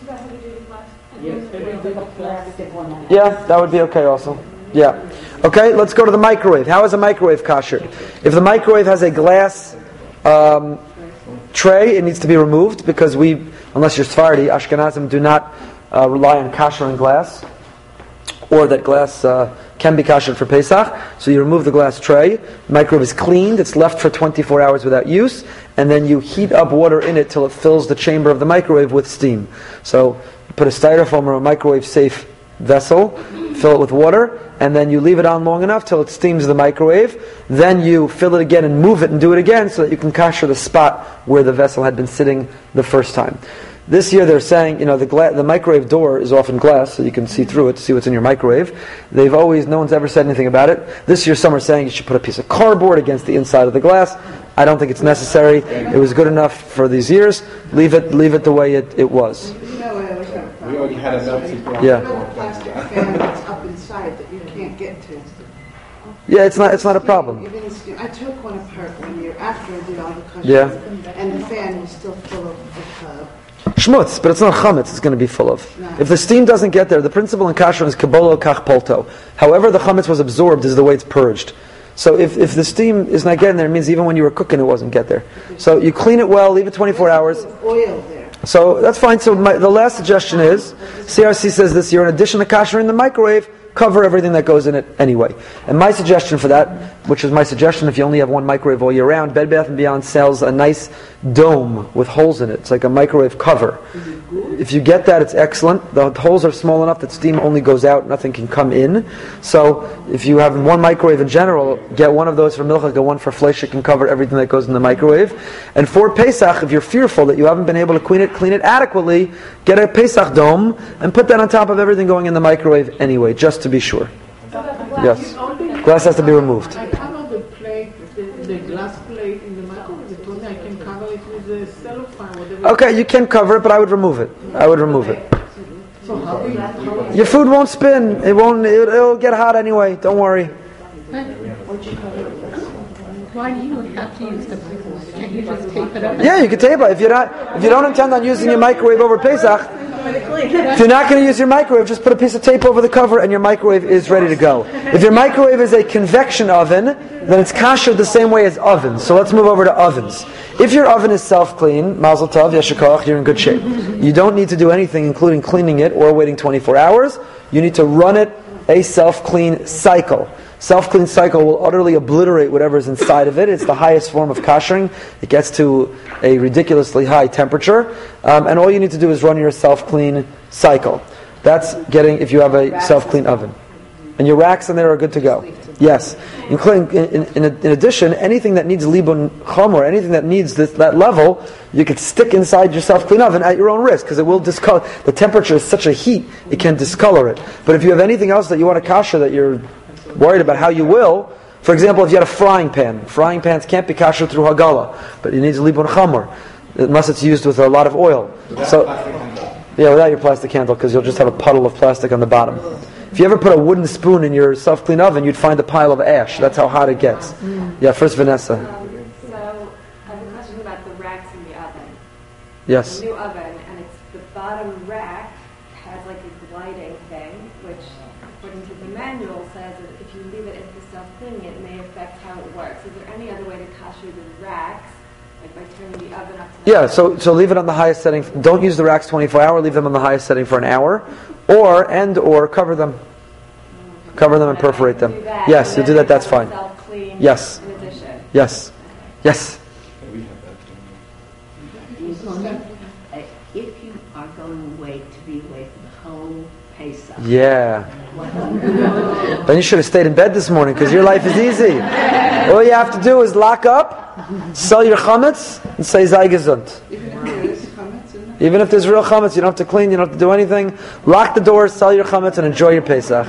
yeah, that would be okay also. Yeah. Okay, let's go to the microwave. How is a microwave koshered? If the microwave has a glass um, tray, it needs to be removed because we, unless you're Sephardi, Ashkenazim do not uh, rely on kosher in glass, or that glass uh, can be kosher for Pesach. So you remove the glass tray, the microwave is cleaned, it's left for twenty-four hours without use, and then you heat up water in it till it fills the chamber of the microwave with steam. So you put a styrofoam or a microwave-safe vessel, fill it with water, and then you leave it on long enough till it steams the microwave. Then you fill it again and move it and do it again so that you can kosher the spot where the vessel had been sitting the first time. This year they're saying, you know, the gla- the microwave door is often glass, so you can see through it to see what's in your microwave. They've always, no one's ever said anything about it. This year some are saying you should put a piece of cardboard against the inside of the glass. I don't think it's necessary. It was good enough for these years. Leave it, leave it the way it, it was. We already had a melting glass. Yeah. Little plastic fan that's up inside that you can't get to. Yeah, it's not it's not a problem. Even the steam, I took one apart one year after I did all the kosher, Yeah. and the fan was still full of, of uh, Schmutz, but it's not chametz. It's going to be full of. No. If the steam doesn't get there, the principle in kasher is kabolo kach polto. However, the chametz was absorbed is the way it's purged. So if, if the steam is not getting there, it means even when you were cooking, it wasn't get there. So you clean it well, leave it twenty-four hours. oil there. So that's fine. So my, the last suggestion is, C R C says this year, in addition to kasher in the microwave, cover everything that goes in it anyway. And my suggestion for that, which is my suggestion if you only have one microwave all year round, Bed Bath and Beyond sells a nice dome with holes in it. It's like a microwave cover. If you get that, it's excellent. The holes are small enough that steam only goes out, nothing can come in. So if you have one microwave in general, get one of those for milcha, get one for flesh, it can cover everything that goes in the microwave. And for Pesach, if you're fearful that you haven't been able to clean it, clean it adequately, get a Pesach dome and put that on top of everything going in the microwave anyway, just to be sure. Yes. Glass has to be removed. I cover the plate, the, the glass plate in the microwave. They told me I can cover it with the cellophane, whatever. Okay, you can cover it, but I would remove it. I would remove it. So how do you, how Your food won't spin. It won't. It, it'll get hot anyway. Don't worry. Why do you have to use the microwave? Can't you just tape it up? Yeah, you can tape it. If you're not, if you don't intend on using your microwave over Pesach, if you're not going to use your microwave, just put a piece of tape over the cover, and your microwave is ready to go. If your microwave is a convection oven, then it's kasher the same way as ovens. So let's move over to ovens. If your oven is self-clean, Mazel Tov, Yeshikach, you're in good shape. You don't need to do anything, including cleaning it or waiting twenty-four hours. You need to run it a self-clean cycle. Self-clean cycle will utterly obliterate whatever's inside of it. It's the highest form of kashering. It gets to a ridiculously high temperature. Um, and all you need to do is run your self-clean cycle. That's getting, if you have a self-clean oven. And your racks in there are good to go. Yes. Including, in, in, in addition, anything that needs libun chomer, anything that needs this, that level, you could stick inside your self-clean oven at your own risk, because it will discolor. The temperature is such a heat, it can discolor it. But if you have anything else that you want to kasher that you're worried about how you will, for example, if you had a frying pan, frying pans can't be kasher through hagala, but it needs libun chomer, unless it's used with a lot of oil. So, yeah, without your plastic handle, because you'll just have a puddle of plastic on the bottom. If you ever put a wooden spoon in your self-clean oven, you'd find a pile of ash. That's how hot it gets. Yeah, first Vanessa. Um, so I have a question about the racks in the oven. Yes. The new oven, and it's the bottom rack has like a gliding thing, which according to the manual says that if you leave it into self-cleaning, it may affect how it works. Is there any other way to kasher the racks, like by turning the oven up to the Yeah, so so leave it on the highest setting. Don't use the racks twenty-four hour. Leave them on the highest setting for an hour, or and or cover them, cover them and perforate them. Do that, Yes, and you do then that. That's have fine. self-clean Yes. In addition. Yes, yes. If you are going away to be away from the whole Pesach, Yeah. Then you should have stayed in bed this morning because your life is easy. All you have to do is lock up, sell your chametz, and say zay gesund. Even if there is chametz in there? Even if there's real chametz, you don't have to clean, you don't have to do anything. Lock the doors, sell your chametz, and enjoy your Pesach.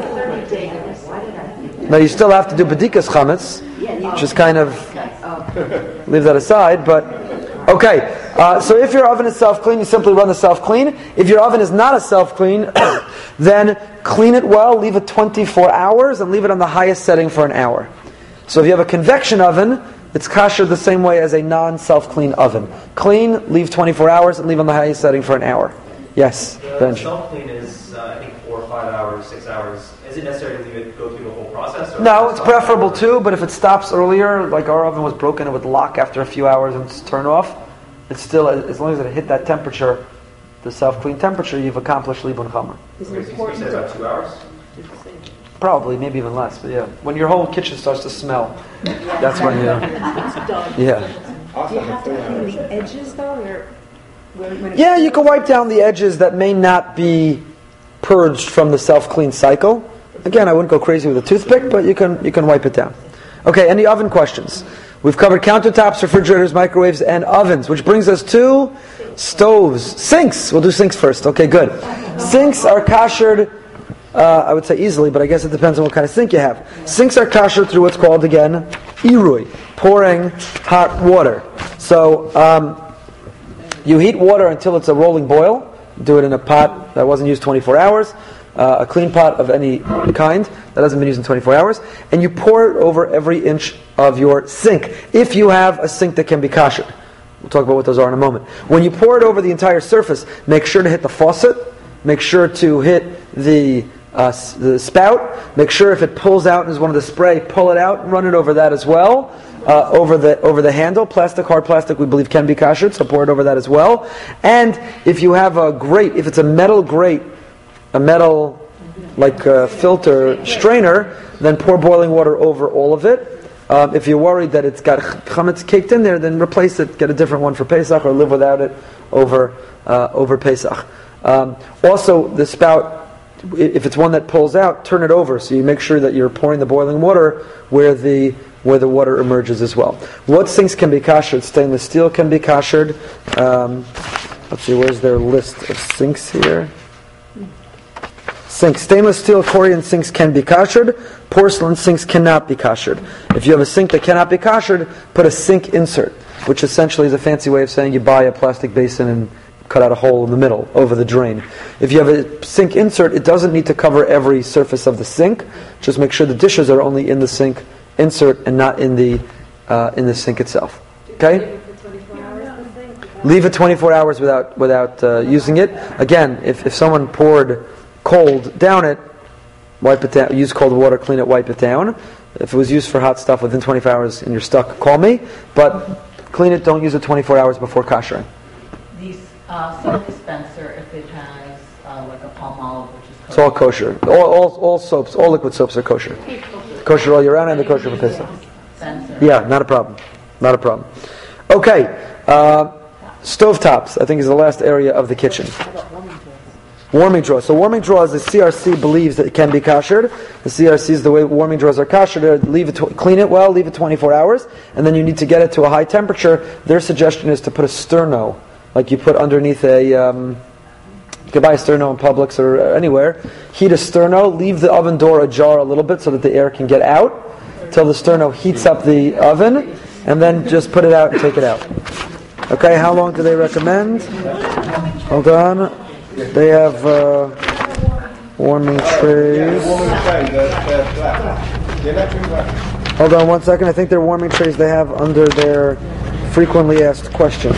Now you still have to do bedikas chametz, which is kind of, leave that aside, but okay. Uh, so if your oven is self-clean, you simply run the self-clean. If your oven is not a self-clean, then clean it well, leave it twenty-four hours, and leave it on the highest setting for an hour. So if you have a convection oven, it's kasher the same way as a non-self-clean oven. Clean, leave twenty-four hours, and leave on the highest setting for an hour. Yes, The Benj. self-clean is, uh, I think, four or five hours, six hours. Is it necessary to leave it go through the whole process? Or No, it's stop preferable after? too, but if it stops earlier, like our oven was broken, it would lock after a few hours and just turn off. It's still, as long as it hit that temperature, the self-clean temperature, you've accomplished libun chamer. Okay, so you said about two hours? Probably, maybe even less, but yeah. When your whole kitchen starts to smell, that's when you, yeah. do you have to clean the edges though? Where, where, when Yeah, you can wipe down the edges that may not be purged from the self-clean cycle. Again, I wouldn't go crazy with a toothpick, but you can you can wipe it down. Okay, any oven questions? We've covered countertops, refrigerators, microwaves, and ovens, which brings us to stoves. Sinks. We'll do sinks first. Okay, good. Sinks are kashered, uh, I would say easily, but I guess it depends on what kind of sink you have. Sinks are kashered through what's called, again, irui, pouring hot water. So, um, you heat water until it's a rolling boil. Do it in a pot that wasn't used twenty-four hours. uh, a clean pot of any kind that hasn't been used in twenty-four hours, and you pour it over every inch of your sink. If you have a sink that can be kashered. We'll talk about what those are in a moment. When you pour it over the entire surface, make sure to hit the faucet, make sure to hit the uh, the spout, make sure if it pulls out and is one of the spray, pull it out, run it over that as well, uh, over the over the handle. Plastic, hard plastic, we believe can be kashered, so pour it over that as well. And if you have a grate, if it's a metal grate, a metal like a filter strainer, then pour boiling water over all of it. Um, if you're worried that it's got chametz caked in there, then replace it, get a different one for Pesach, or live without it over uh, over Pesach. Um, also, the spout, if it's one that pulls out, turn it over so you make sure that you're pouring the boiling water where the where the water emerges as well. What sinks can be kashered? Stainless steel can be kashered. Um, let's see, where's their list of sinks here? Sinks. Stainless steel Korean sinks can be kashered. Porcelain sinks cannot be kashered. If you have a sink that cannot be kashered, put a sink insert, which essentially is a fancy way of saying you buy a plastic basin and cut out a hole in the middle over the drain. If you have a sink insert, it doesn't need to cover every surface of the sink. Just make sure the dishes are only in the sink insert and not in the uh, in the sink itself. Okay? Leave it twenty-four hours without without uh, using it. Again, if if someone poured cold down it, wipe it down, use cold water, clean it, wipe it down. If it was used for hot stuff within twenty-four hours and you're stuck, call me. But clean it, don't use it twenty-four hours before koshering. The uh, soap dispenser, if it has uh, like a palm olive, which is kosher. It's all kosher. All, all, all soaps, all liquid soaps are kosher. Kosher all year round and the kosher for Pesach. Yeah, not a problem. Not a problem. Okay, uh, stovetops, I think is the last area of the kitchen. Warming drawer. So warming drawers, the C R C believes that it can be kashered. The C R C is the way warming drawers are kashered. Leave it, tw- clean it well, leave it twenty-four hours, and then you need to get it to a high temperature. Their suggestion is to put a sterno, like you put underneath a. Um, you can buy a sterno in Publix or anywhere. Heat a sterno. Leave the oven door ajar a little bit so that the air can get out till the sterno heats up the oven, and then just put it out and take it out. Okay, how long do they recommend? Hold on. They have uh, warming trays. Hold on one second. I think they're warming trays they have under their frequently asked questions.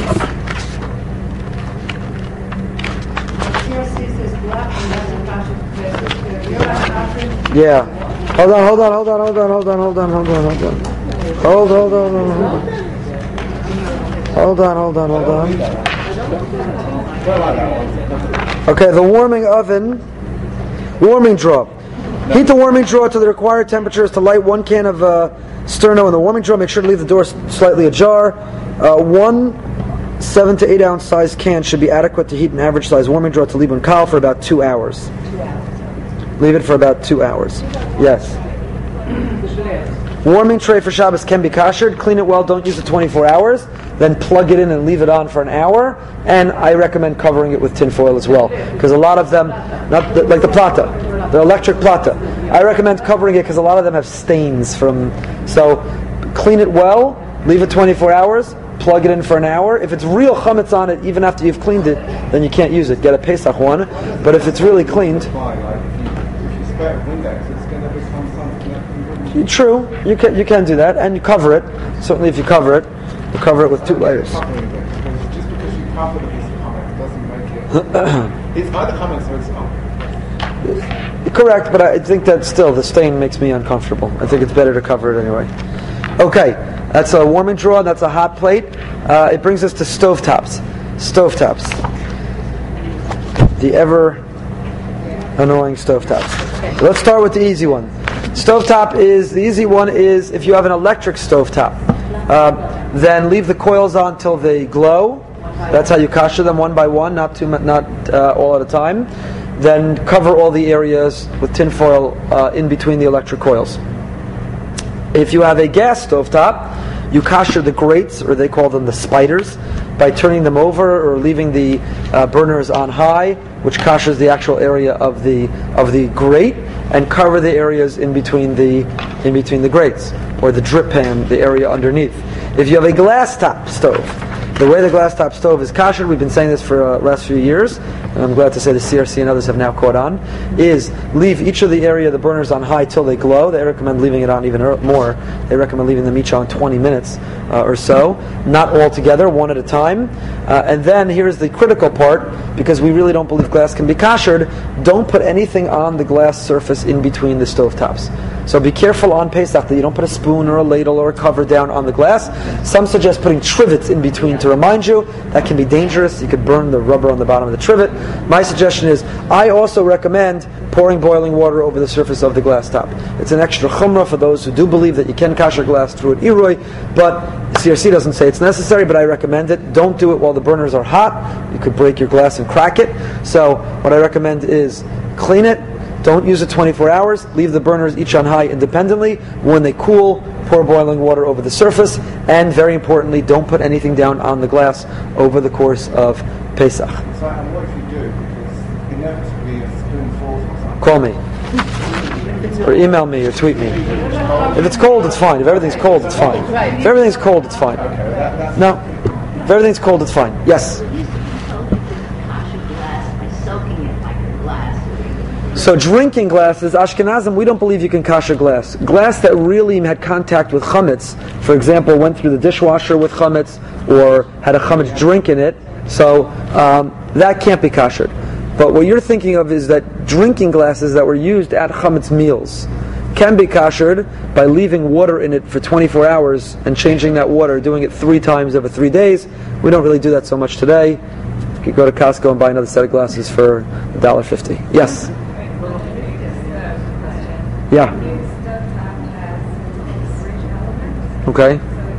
Yeah. Hold on, hold on, hold on, hold on, hold on, hold on, hold on, hold on. Hold, hold, hold on, hold on. Hold on, hold on, hold on. Okay, the warming oven, warming drawer. Heat the warming drawer to the required temperatures to light one can of uh, sterno in the warming drawer. Make sure to leave the door slightly ajar. Uh, one seven to eight ounce size can should be adequate to heat an average size warming drawer to Libun Kal for about two hours. Leave it for about two hours. Yes. Warming tray for Shabbos can be kashered. Clean it well. Don't use it twenty-four hours. Then plug it in and leave it on for an hour. And I recommend covering it with tin foil as well, because a lot of them, not the, like the plata, the electric plata, I recommend covering it because a lot of them have stains from. So clean it well. Leave it twenty-four hours. Plug it in for an hour. If it's real chametz on it, even after you've cleaned it, then you can't use it. Get a Pesach one. But if it's really cleaned, true, you can you can do that, and you cover it. Certainly, if you cover it, you cover it with two layers. Just because you cover the piece of chametz doesn't make it. It's other chametz, so it's not. Correct, but I think that still the stain makes me uncomfortable. I think it's better to cover it anyway. Okay, that's a warming drawer. That's a hot plate. Uh, it brings us to stovetops. Stovetops. The ever annoying stovetops. So let's start with the easy one. Stovetop is, the easy one is if you have an electric stovetop, uh, then leave the coils on till they glow. That's how you kasher them one by one, not too, not uh, all at a time. Then cover all the areas with tin foil uh, in between the electric coils. If you have a gas stovetop, you kasher the grates, or they call them the spiders, by turning them over or leaving the uh, burners on high, which kashers the actual area of the of the grate, and cover the areas in between the in between the grates, or the drip pan, the area underneath. If you have a glass top stove, the way the glass top stove is kashered, we've been saying this for the uh, last few years, and I'm glad to say the C R C and others have now caught on, is leave each of the area of the burners on high till they glow. They recommend leaving it on even more. They recommend leaving them each on twenty minutes uh, or so, not all together, one at a time. Uh, and then here's the critical part, because we really don't believe glass can be kashered. Don't put anything on the glass surface in between the stove tops. So be careful on Pesach that you don't put a spoon or a ladle or a cover down on the glass. Some suggest putting trivets in between to remind you. That can be dangerous. You could burn the rubber on the bottom of the trivet. My suggestion is, I also recommend pouring boiling water over the surface of the glass top. It's an extra chumrah for those who do believe that you can kasher glass through an iroi, but C R C doesn't say it's necessary, but I recommend it. Don't do it while the burners are hot. You could break your glass and crack it. So what I recommend is clean it. Don't use it twenty-four hours. Leave the burners each on high independently. When they cool, pour boiling water over the surface. And very importantly, don't put anything down on the glass over the course of Pesach. So, and what if you do? Because inevitably a spoon falls or something. Call me. Or email me or tweet me. If it's cold, it's fine. If everything's cold, it's fine. If everything's cold, it's fine. No. If everything's cold, it's fine. Yes? So drinking glasses, Ashkenazim, we don't believe you can kasher glass. Glass that really had contact with chametz, for example, went through the dishwasher with chametz, or had a chametz drink in it, so um, that can't be kashered. But what you're thinking of is that drinking glasses that were used at chametz meals can be kashered by leaving water in it for twenty-four hours and changing that water, doing it three times over three days. We don't really do that so much today. You could go to Costco and buy another set of glasses for one dollar fifty. Yes? Yeah. Okay.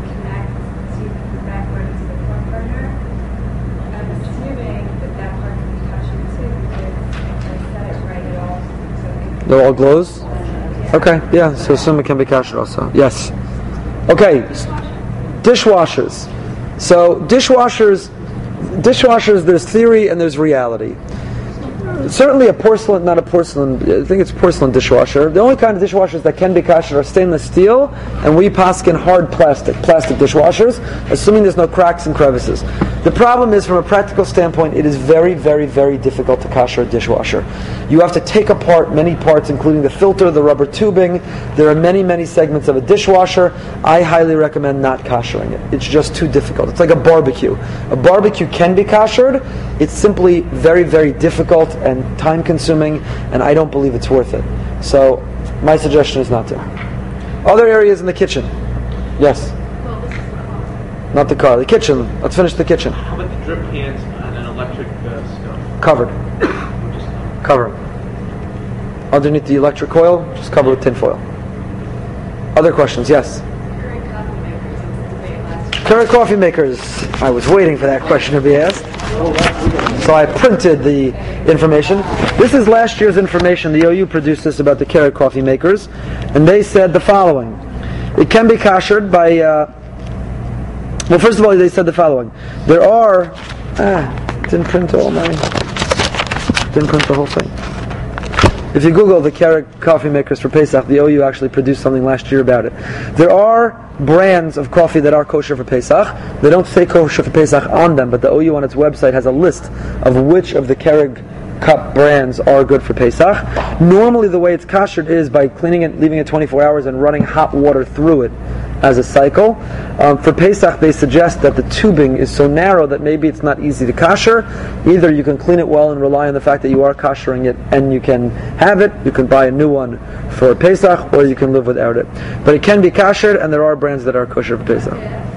They're all glows? Okay, yeah, so assume it can be kasher also. Yes. Okay, dishwashers. So dishwashers, dishwashers, there's theory and there's reality. Certainly a porcelain, not a porcelain, I think it's porcelain dishwasher. The only kind of dishwashers that can be kasher are stainless steel, and we paskin hard plastic, plastic dishwashers, assuming there's no cracks and crevices. The problem is, from a practical standpoint, it is very, very, very difficult to kasher a dishwasher. You have to take apart many parts, including the filter, the rubber tubing. There are many, many segments of a dishwasher. I highly recommend not kashering it. It's just too difficult. It's like a barbecue. A barbecue can be kashered. It's simply very, very difficult and time-consuming, and I don't believe it's worth it. So, my suggestion is not to. Other areas in the kitchen. Yes? Not the car. The kitchen. Let's finish the kitchen. How about the drip pans on an electric uh, stove? Covered. Cover them. Underneath the electric coil, just cover with tin foil. Other questions? Yes? Keurig coffee makers. I was waiting for that question to be asked. So I printed the information. This is last year's information. The O U produced this about the Keurig coffee makers. And they said the following. It can be kashered by... Uh, well, first of all, they said the following. There are... Ah, didn't print all my... Didn't print the whole thing. If you Google the Keurig coffee makers for Pesach, the O U actually produced something last year about it. There are brands of coffee that are kosher for Pesach. They don't say kosher for Pesach on them, but the O U on its website has a list of which of the Keurig cup brands are good for Pesach. Normally the way it's kashered is by cleaning it, leaving it twenty-four hours, and running hot water through it as a cycle. Um, for Pesach, they suggest that the tubing is so narrow that maybe it's not easy to kasher. Either you can clean it well and rely on the fact that you are kashering it and you can have it, you can buy a new one for Pesach, or you can live without it. But it can be kashered, and there are brands that are kosher for Pesach.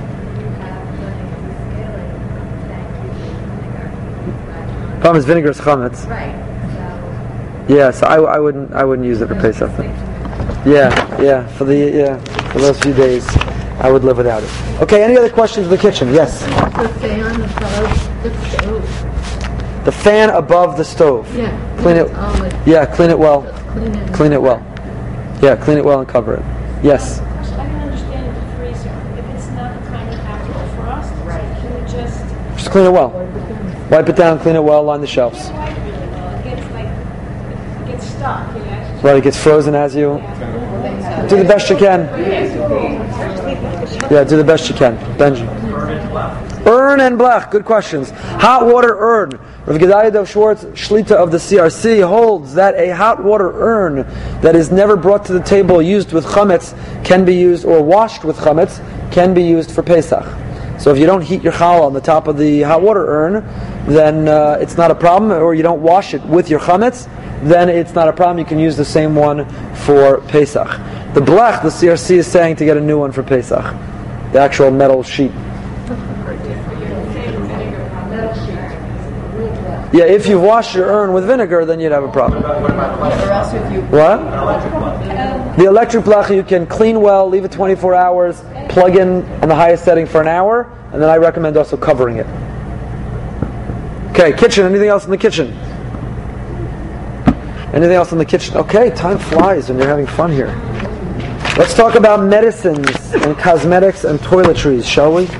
Problem is vinegar is chametz. Right. Yeah, so I, I wouldn't I wouldn't use it for Pesach. Yeah, yeah, for the yeah for those few days, I would live without it. Okay, any other questions in the kitchen? Yes. The fan above the stove. The fan above the stove. Yeah. Clean it. Um, like, Yeah, clean it well. Clean it. Clean it well. Yeah, clean it well and cover it. Yes. I can understand the freezer. If it's not the kind of applicable for us, can we just... Just clean it well. Wipe it down, clean it well, line the shelves. It gets like, it gets stuck, you know? Right, it gets frozen as you... Do the best you can. Yeah, do the best you can. Benji. Urn and blech, good questions. Hot water urn. Rav Gedaliah Dov Schwartz, Shlita of the C R C, holds that a hot water urn that is never brought to the table used with chametz can be used, or washed with chametz, can be used for Pesach. So if you don't heat your challah on the top of the hot water urn, then uh, it's not a problem, or you don't wash it with your chametz, then it's not a problem. You can use the same one for Pesach. The blech, the C R C is saying to get a new one for Pesach. The actual metal sheet. Yeah, if you wash your urn with vinegar, then you'd have a problem. What? The electric blech you can clean well, leave it twenty-four hours, plug in on the highest setting for an hour, and then I recommend also covering it. Okay, kitchen. Anything else in the kitchen? Anything else in the kitchen? Okay, time flies when you're having fun here. Let's talk about medicines and cosmetics and toiletries, shall we?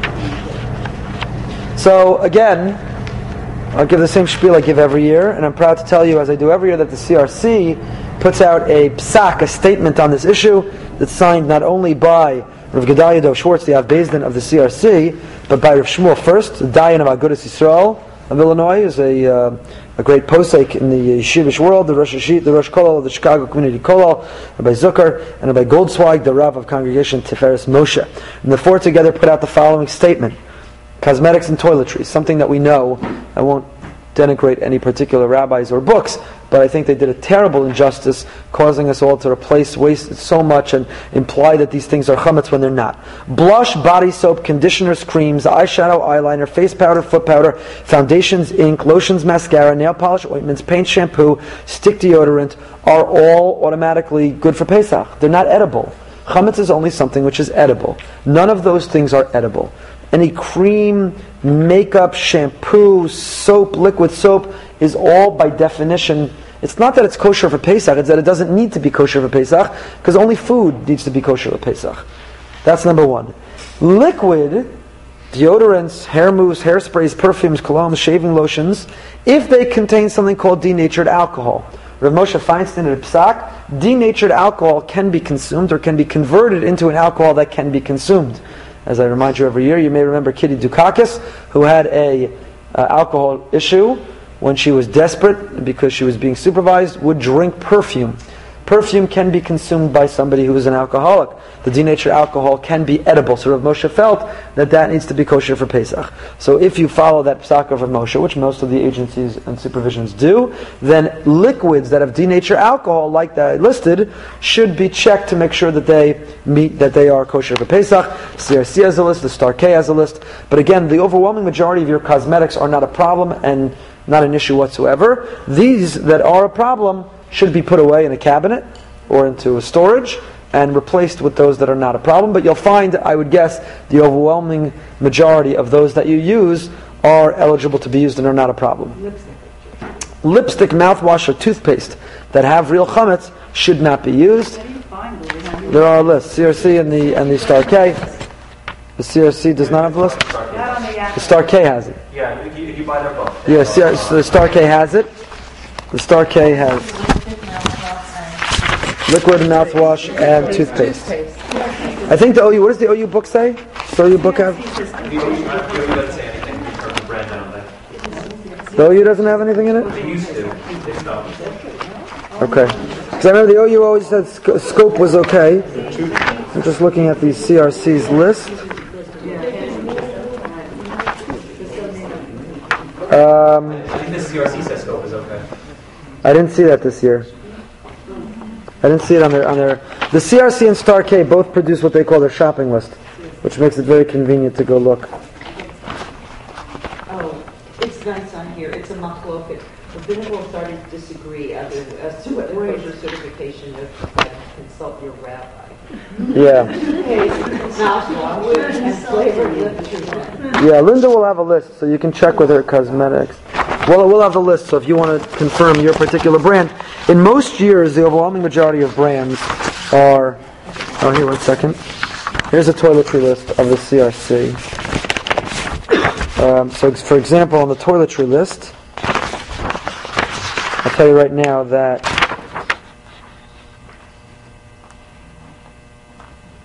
So again, I'll give the same spiel I give every year, and I'm proud to tell you, as I do every year, that the C R C puts out a psak, a statement on this issue, that's signed not only by Rav Gedaliah Dov Schwartz, the Av Beis Din of the C R C, but by Rav Shmuel First, the Dayan of Agudas Yisrael of Illinois, is a uh, a great posek in the yeshivish world, the Rosh Hashit, the Rosh Kollel of the Chicago Community Kollel, Rabbi Zucker, and Rabbi Goldsweig, the Rav of Congregation Tiferes Moshe. And the four together put out the following statement: cosmetics and toiletries, something that we know. I won't denigrate any particular rabbis or books, but I think they did a terrible injustice, causing us all to replace, waste so much, and imply that these things are chametz when they're not. Blush, body soap, conditioners, creams, eyeshadow, eyeliner, face powder, foot powder, foundations, ink, lotions, mascara, nail polish, ointments, paint, shampoo, stick deodorant are all automatically good for Pesach. They're not edible. Chametz is only something which is edible. None of those things are edible. Any cream, makeup, shampoo, soap, liquid soap is all by definition. It's not that it's kosher for Pesach, it's that it doesn't need to be kosher for Pesach, because only food needs to be kosher for Pesach. That's number one. Liquid, deodorants, hair mousse, hairsprays, perfumes, colognes, shaving lotions, if they contain something called denatured alcohol. Rav Moshe Feinstein at Psak, denatured alcohol can be consumed or can be converted into an alcohol that can be consumed. As I remind you every year, you may remember Kitty Dukakis, who had a uh, alcohol issue when she was desperate because she was being supervised, would drink perfume. Perfume can be consumed by somebody who is an alcoholic. The denatured alcohol can be edible. So Rav Moshe felt that that needs to be kosher for Pesach. So if you follow that psak of Rav Moshe, which most of the agencies and supervisions do, then liquids that have denatured alcohol, like that I listed, should be checked to make sure that they meet, that they are kosher for Pesach. C R C has a list, the Star K has a list. But again, the overwhelming majority of your cosmetics are not a problem and not an issue whatsoever. These that are a problem should be put away in a cabinet or into a storage and replaced with those that are not a problem. But you'll find, I would guess, the overwhelming majority of those that you use are eligible to be used and are not a problem. Lipstick, Lipstick mouthwash, or toothpaste that have real chametz should not be used. There are lists. C R C and the and the Star K. The C R C does not have a list? The Star K has it. Yeah, if you, if you buy their book. Yeah, C R C, the Star K has it. The Star K has liquid mouthwash and toothpaste. I think the O U, what does the O U book say? Does the O U book have? The O U doesn't say anything in terms of brand, I don't think. The O U doesn't have anything in it? They used to. They stopped. Okay. Because I remember the O U always said sc- scope was okay. I'm just looking at the C R C's list. Um, I think the C R C says scope is okay. I didn't see that this year. I didn't see it on their on their. The C R C and Star K both produce what they call their shopping list, which makes it very convenient to go look. Oh, it's nice on here. It's a machloket. The Binnacle started to disagree as to as to what kosher certification is. Like, consult your rabbi. Yeah. Yeah, Linda will have a list, so you can check with her cosmetics. Well, we'll have the list, so if you want to confirm your particular brand. In most years, the overwhelming majority of brands are... Oh, here, one second. Here's a toiletry list of the C R C. Um, so, for example, on the toiletry list, I'll tell you right now that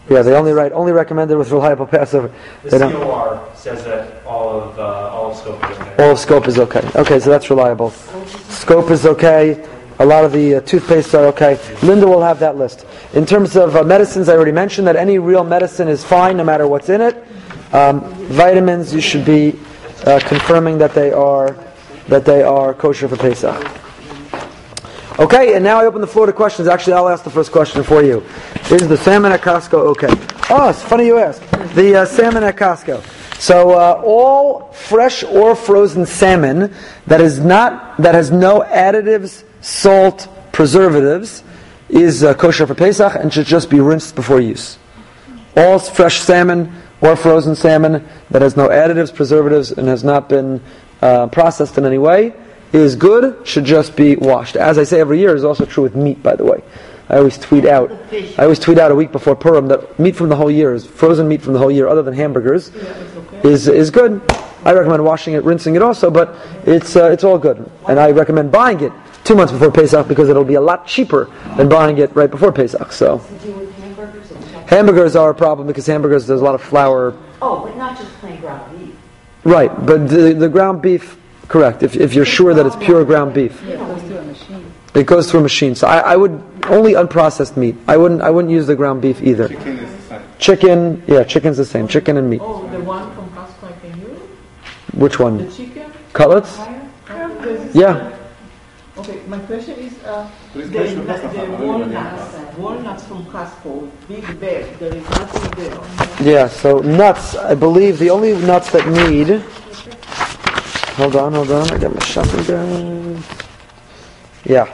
Yeah, they only write only recommended with reliable Passover. The They C don't. O R says that all of uh, all of scope is okay. All of scope is okay. Okay, so that's reliable. Scope is okay. A lot of the uh, toothpastes are okay. Linda will have that list. In terms of uh, medicines, I already mentioned that any real medicine is fine no matter what's in it. Um, vitamins, you should be uh, confirming that they are that they are kosher for Pesach. Okay, and now I open the floor to questions. Actually, I'll ask the first question for you. Is the salmon at Costco okay? Oh, it's funny you ask. The uh, salmon at Costco. So uh, all fresh or frozen salmon that is not that has no additives, salt, preservatives is uh, kosher for Pesach and should just be rinsed before use. All fresh salmon or frozen salmon that has no additives, preservatives, and has not been uh, processed in any way is good, should just be washed. As I say every year, is also true with meat, by the way. I always tweet out I always tweet out a week before Purim that meat from the whole year, is frozen meat from the whole year, other than hamburgers, is is good. I recommend washing it, rinsing it also, but it's uh, it's all good. And I recommend buying it two months before Pesach because it'll be a lot cheaper than buying it right before Pesach. So hamburgers are a problem because hamburgers, there's a lot of flour. Oh, but not just plain ground beef. Right, but the, the ground beef, correct, if if you're sure that it's pure ground beef. Yeah, it goes through a machine. It goes through a machine. So I, I would only unprocessed meat. I wouldn't I wouldn't use the ground beef either. Chicken is the same. Chicken, yeah, chicken's the same. Chicken and meat. Oh, the one from Costco I can use? Which The one? chicken? Cutlets? Yeah. Okay, my question is, uh, the, Please the, question the Pesach, the I don't even walnuts, walnuts from Costco, big bag, there is nothing there. Yeah, so nuts, I believe the only nuts that need... Hold on, hold on, I got my shopping bag. Yeah.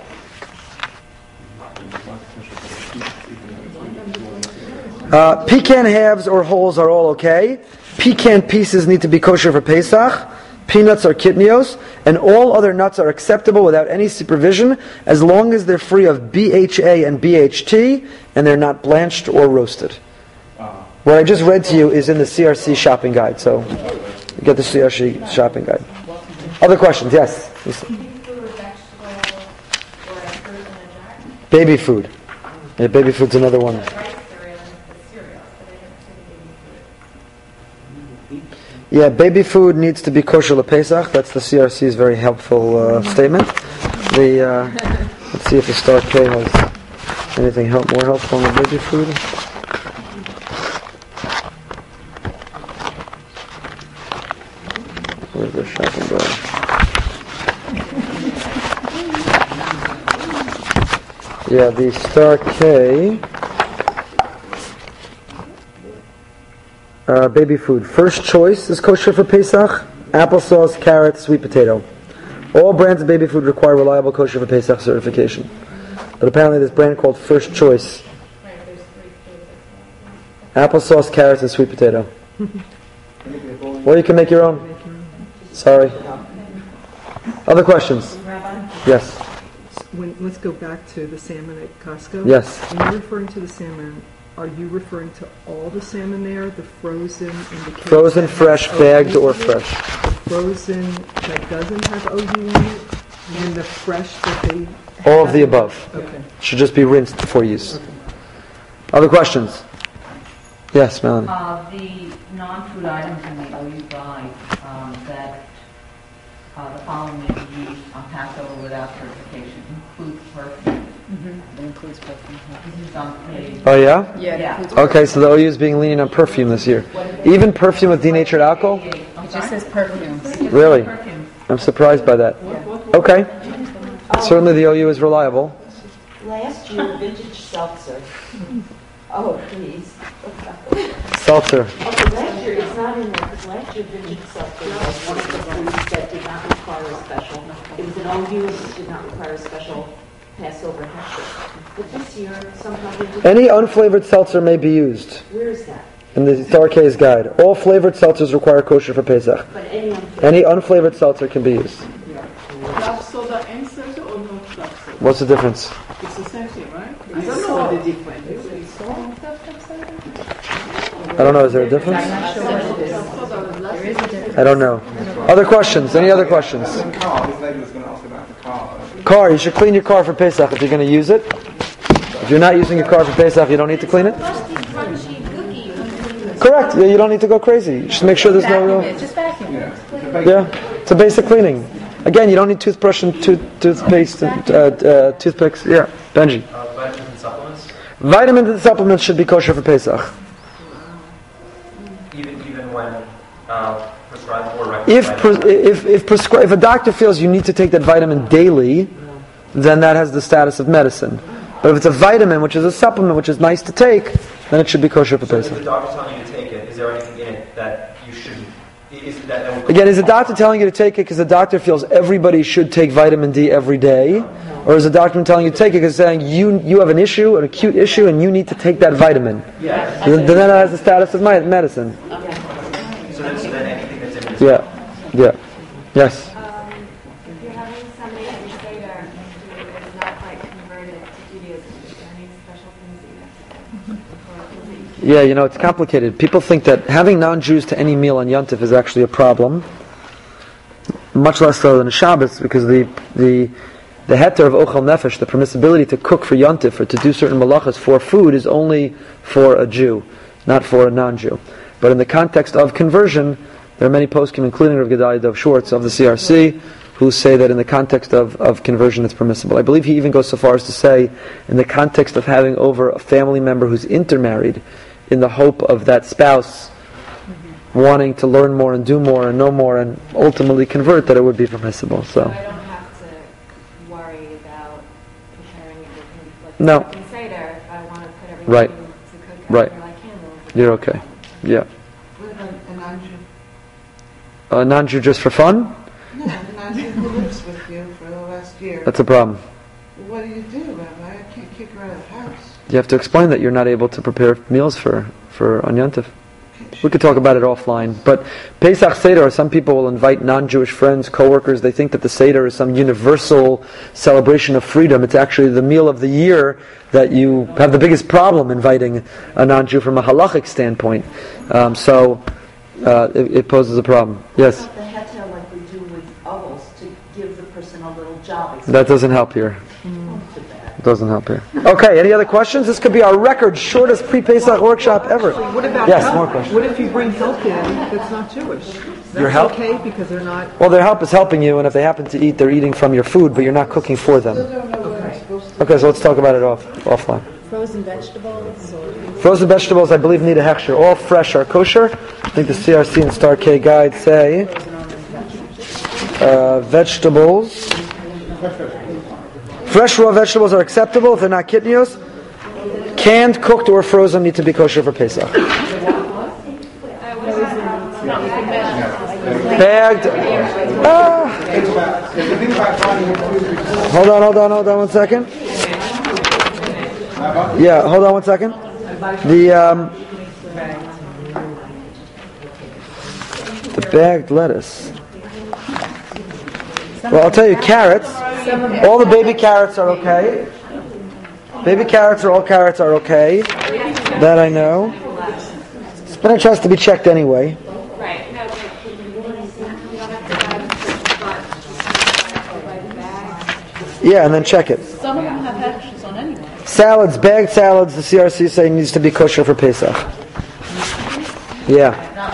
Uh, pecan halves or wholes are all okay. Pecan pieces need to be kosher for Pesach. Peanuts are kitnios, and all other nuts are acceptable without any supervision as long as they're free of B H A and B H T and they're not blanched or roasted. What I just read to you is in the C R C shopping guide, so you get the C R C shopping guide. Other questions? Yes? Baby food. Yeah, baby food's another one. Yeah, baby food needs to be kosher LePesach. That's the C R C's very helpful uh, statement. The uh, let's see if the Star K has anything help more helpful on the baby food. Where's the shopping bag? Yeah, the Star K. Uh, baby food. First choice is kosher for Pesach. Applesauce, carrot, sweet potato. All brands of baby food require reliable kosher for Pesach certification. But apparently this brand called First Choice. Applesauce, carrots, and sweet potato. Or you can make your own. Sorry. Other questions? Yes. When, let's go back to the salmon at Costco. Yes. When you're referring to the salmon, are you referring to all the salmon there, the frozen and the frozen, fresh, bagged, or fresh? The frozen that doesn't have O U in it, and the fresh that they have? All of the above. Okay. Should just be rinsed before use. Okay. Other questions? Yes, Melanie. Uh, the non-food items in the O U guide um, that uh, the following may be used on Passover without certification includes perfume. Mm-hmm. It includes perfume. This is on page. Oh yeah? Yeah. Yeah. Okay, so the O U is being lenient on perfume this year. Even perfume with denatured alcohol? It just says perfumes. Really? I'm surprised by that. Okay. Certainly the O U is reliable. Last year, vintage seltzer. Oh, please. Seltzer. Okay, last year, it's not in there, because last year vintage seltzer was one of the foods that did not require a special. It was an O U, it did not require a special Passover hechsher. But this year, somehow vintage... Any unflavored seltzer may be used. Where is that? In the Star K's guide. All flavored seltzers require kosher for Pesach. But any unflavored... Any unflavored seltzer can be used. Club soda and seltzer or no club soda? What's the difference? It's the same thing, right? I don't know what the difference is. I don't know. Is there a difference? I'm not sure what it is. There is a difference. I don't know. Other questions? Any other questions? Car, this lady was going to ask about the car. Car. You should clean your car for Pesach if you're going to use it. If If you're not using your car for Pesach, you don't need to clean it? Musty, crunchy, gooky. Correct. Yeah, you don't need to go crazy. Just make sure there's no real... Vacuum it, just vacuum it. Yeah, it's a basic cleaning. Again, you don't need toothbrush and tooth, toothpaste and uh, uh, toothpicks. Yeah, Benji. Uh, vitamins and supplements? Vitamins and supplements should be kosher for Pesach. Even even when uh, prescribed or recommended? If pre- if if, prescri- if a doctor feels you need to take that vitamin daily, then that has the status of medicine. But if it's a vitamin, which is a supplement, which is nice to take, then it should be kosher for So Pesach. if the doctor's telling you to take it, is there anything in it that you shouldn't? Is that, that would Again, is the doctor telling you to take it because the doctor feels everybody should take vitamin D every day? Or is the doctor telling you to take it because saying you you have an issue, an acute issue, and you need to take that vitamin? Yeah. Then, then that has the status of mi- medicine. So then, so then anything that's in it is Yeah. Yeah. Yes. Um, if you're having somebody at your Seder who is not quite converted to Judaism, is there any special things that you have to do? Or things that you Yeah, you know, it's complicated. People think that having non-Jews to any meal on Yontif is actually a problem. Much less so than a Shabbos, because the the the heter of Ochel Nefesh, the permissibility to cook for Yontif or to do certain malachas for food, is only for a Jew, not for a non-Jew. But in the context of conversion, there are many poskim, including Rav Gedalia Dov Schwartz of the C R C, who say that in the context of, of conversion it's permissible. I believe he even goes so far as to say, in the context of having over a family member who's intermarried, in the hope of that spouse wanting to learn more and do more and know more and ultimately convert, that it would be permissible. So, I don't have to worry about preparing everything. Like No. I can say there, if I want to put everything Right. to cook Right. after like candles. you're okay. Yeah. What about a non-Jew? A non-Jew just for fun? No, a non-Jew who lives with you for the last year. That's a problem. What do you do, Rabbi? I can't kick her out of the house. You have to explain that you're not able to prepare meals for, for on Yontif. We could talk about it offline. But Pesach Seder, some people will invite non-Jewish friends, co-workers. They think that the Seder is some universal celebration of freedom. It's actually the meal of the year that you have the biggest problem inviting a non-Jew from a halachic standpoint. Um, so uh, it, it poses a problem. Yes? They had to, like we do with ovals, to give the person a little job. That doesn't help here. Doesn't help here. Okay, any other questions? This could be our record shortest pre-Pesach workshop ever. What about Yes, help? more questions. What if you bring help in that's not Jewish? That's Your help? okay because they're not. Well, their help is helping you, and if they happen to eat, they're eating from your food, but you're not cooking for them. Okay, so let's talk about it off offline. Frozen vegetables or... Frozen vegetables, I believe, need a hechsher. All fresh are kosher. I think the C R C and Star K guide say uh, vegetables. Fresh raw vegetables are acceptable if they're not kitnios. Canned, cooked, or frozen need to be kosher for Pesach. Bagged. Ah. Hold on, hold on, hold on one second. Yeah, hold on one second. The um, the bagged lettuce. Well, I'll tell you, carrots. All the baby carrots are okay. Baby carrots or all carrots are okay. That I know. Spinach has to be checked anyway. Right. No, but you don't have to buy the bag. Yeah, and then check it. Some of them have extras on anyway. Salads, bagged salads, the C R C say needs to be kosher for Pesach. Yeah.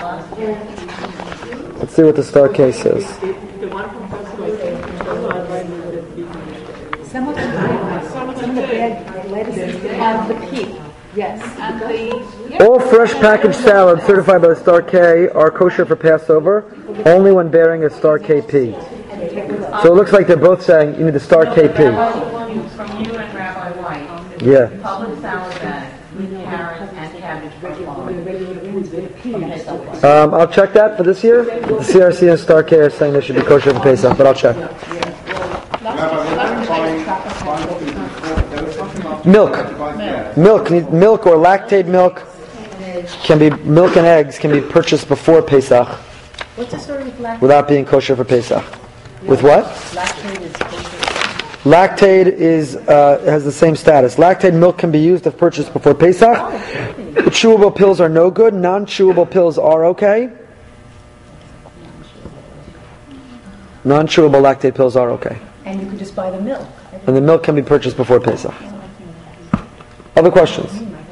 Let's see what the Star K says. Some of them, some of the bag lettuces have the peak. Yes. And the... All fresh packaged salads certified by the Star K are kosher for Passover, only when bearing a Star K P. So it looks like they're both saying you need the Star K P. From you and Rabbi White. Yeah. Public salad bag with carrots and cabbage for Um, I'll check that for this year. The C R C and Star K are saying they should be kosher for Pesach, but I'll check. Milk. Milk, need- milk or lactate milk can be milk and eggs can be purchased before Pesach What's the story with lactate? without being kosher for Pesach. With what? Lactate is kosher. Lactate is uh, has the same status. Lactate milk can be used if purchased before Pesach. The chewable pills are no good. Non-chewable pills are okay. Non-chewable lactate pills are okay. And you can just buy the milk. And the milk can be purchased before Pesach. Other questions?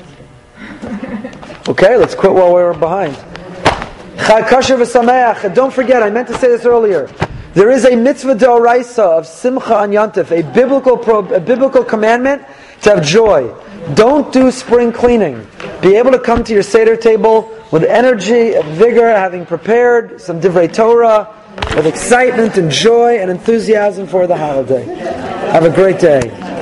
Okay, let's quit while we're behind. Chag Kasher v'Sameach. Don't forget, I meant to say this earlier. There is a mitzvah d'oraisa of Simcha on Yontif, a biblical pro, a biblical commandment to have joy. Don't do spring cleaning. Be able to come to your Seder table with energy and vigor, having prepared some Divrei Torah, with excitement and joy and enthusiasm for the holiday. Have a great day.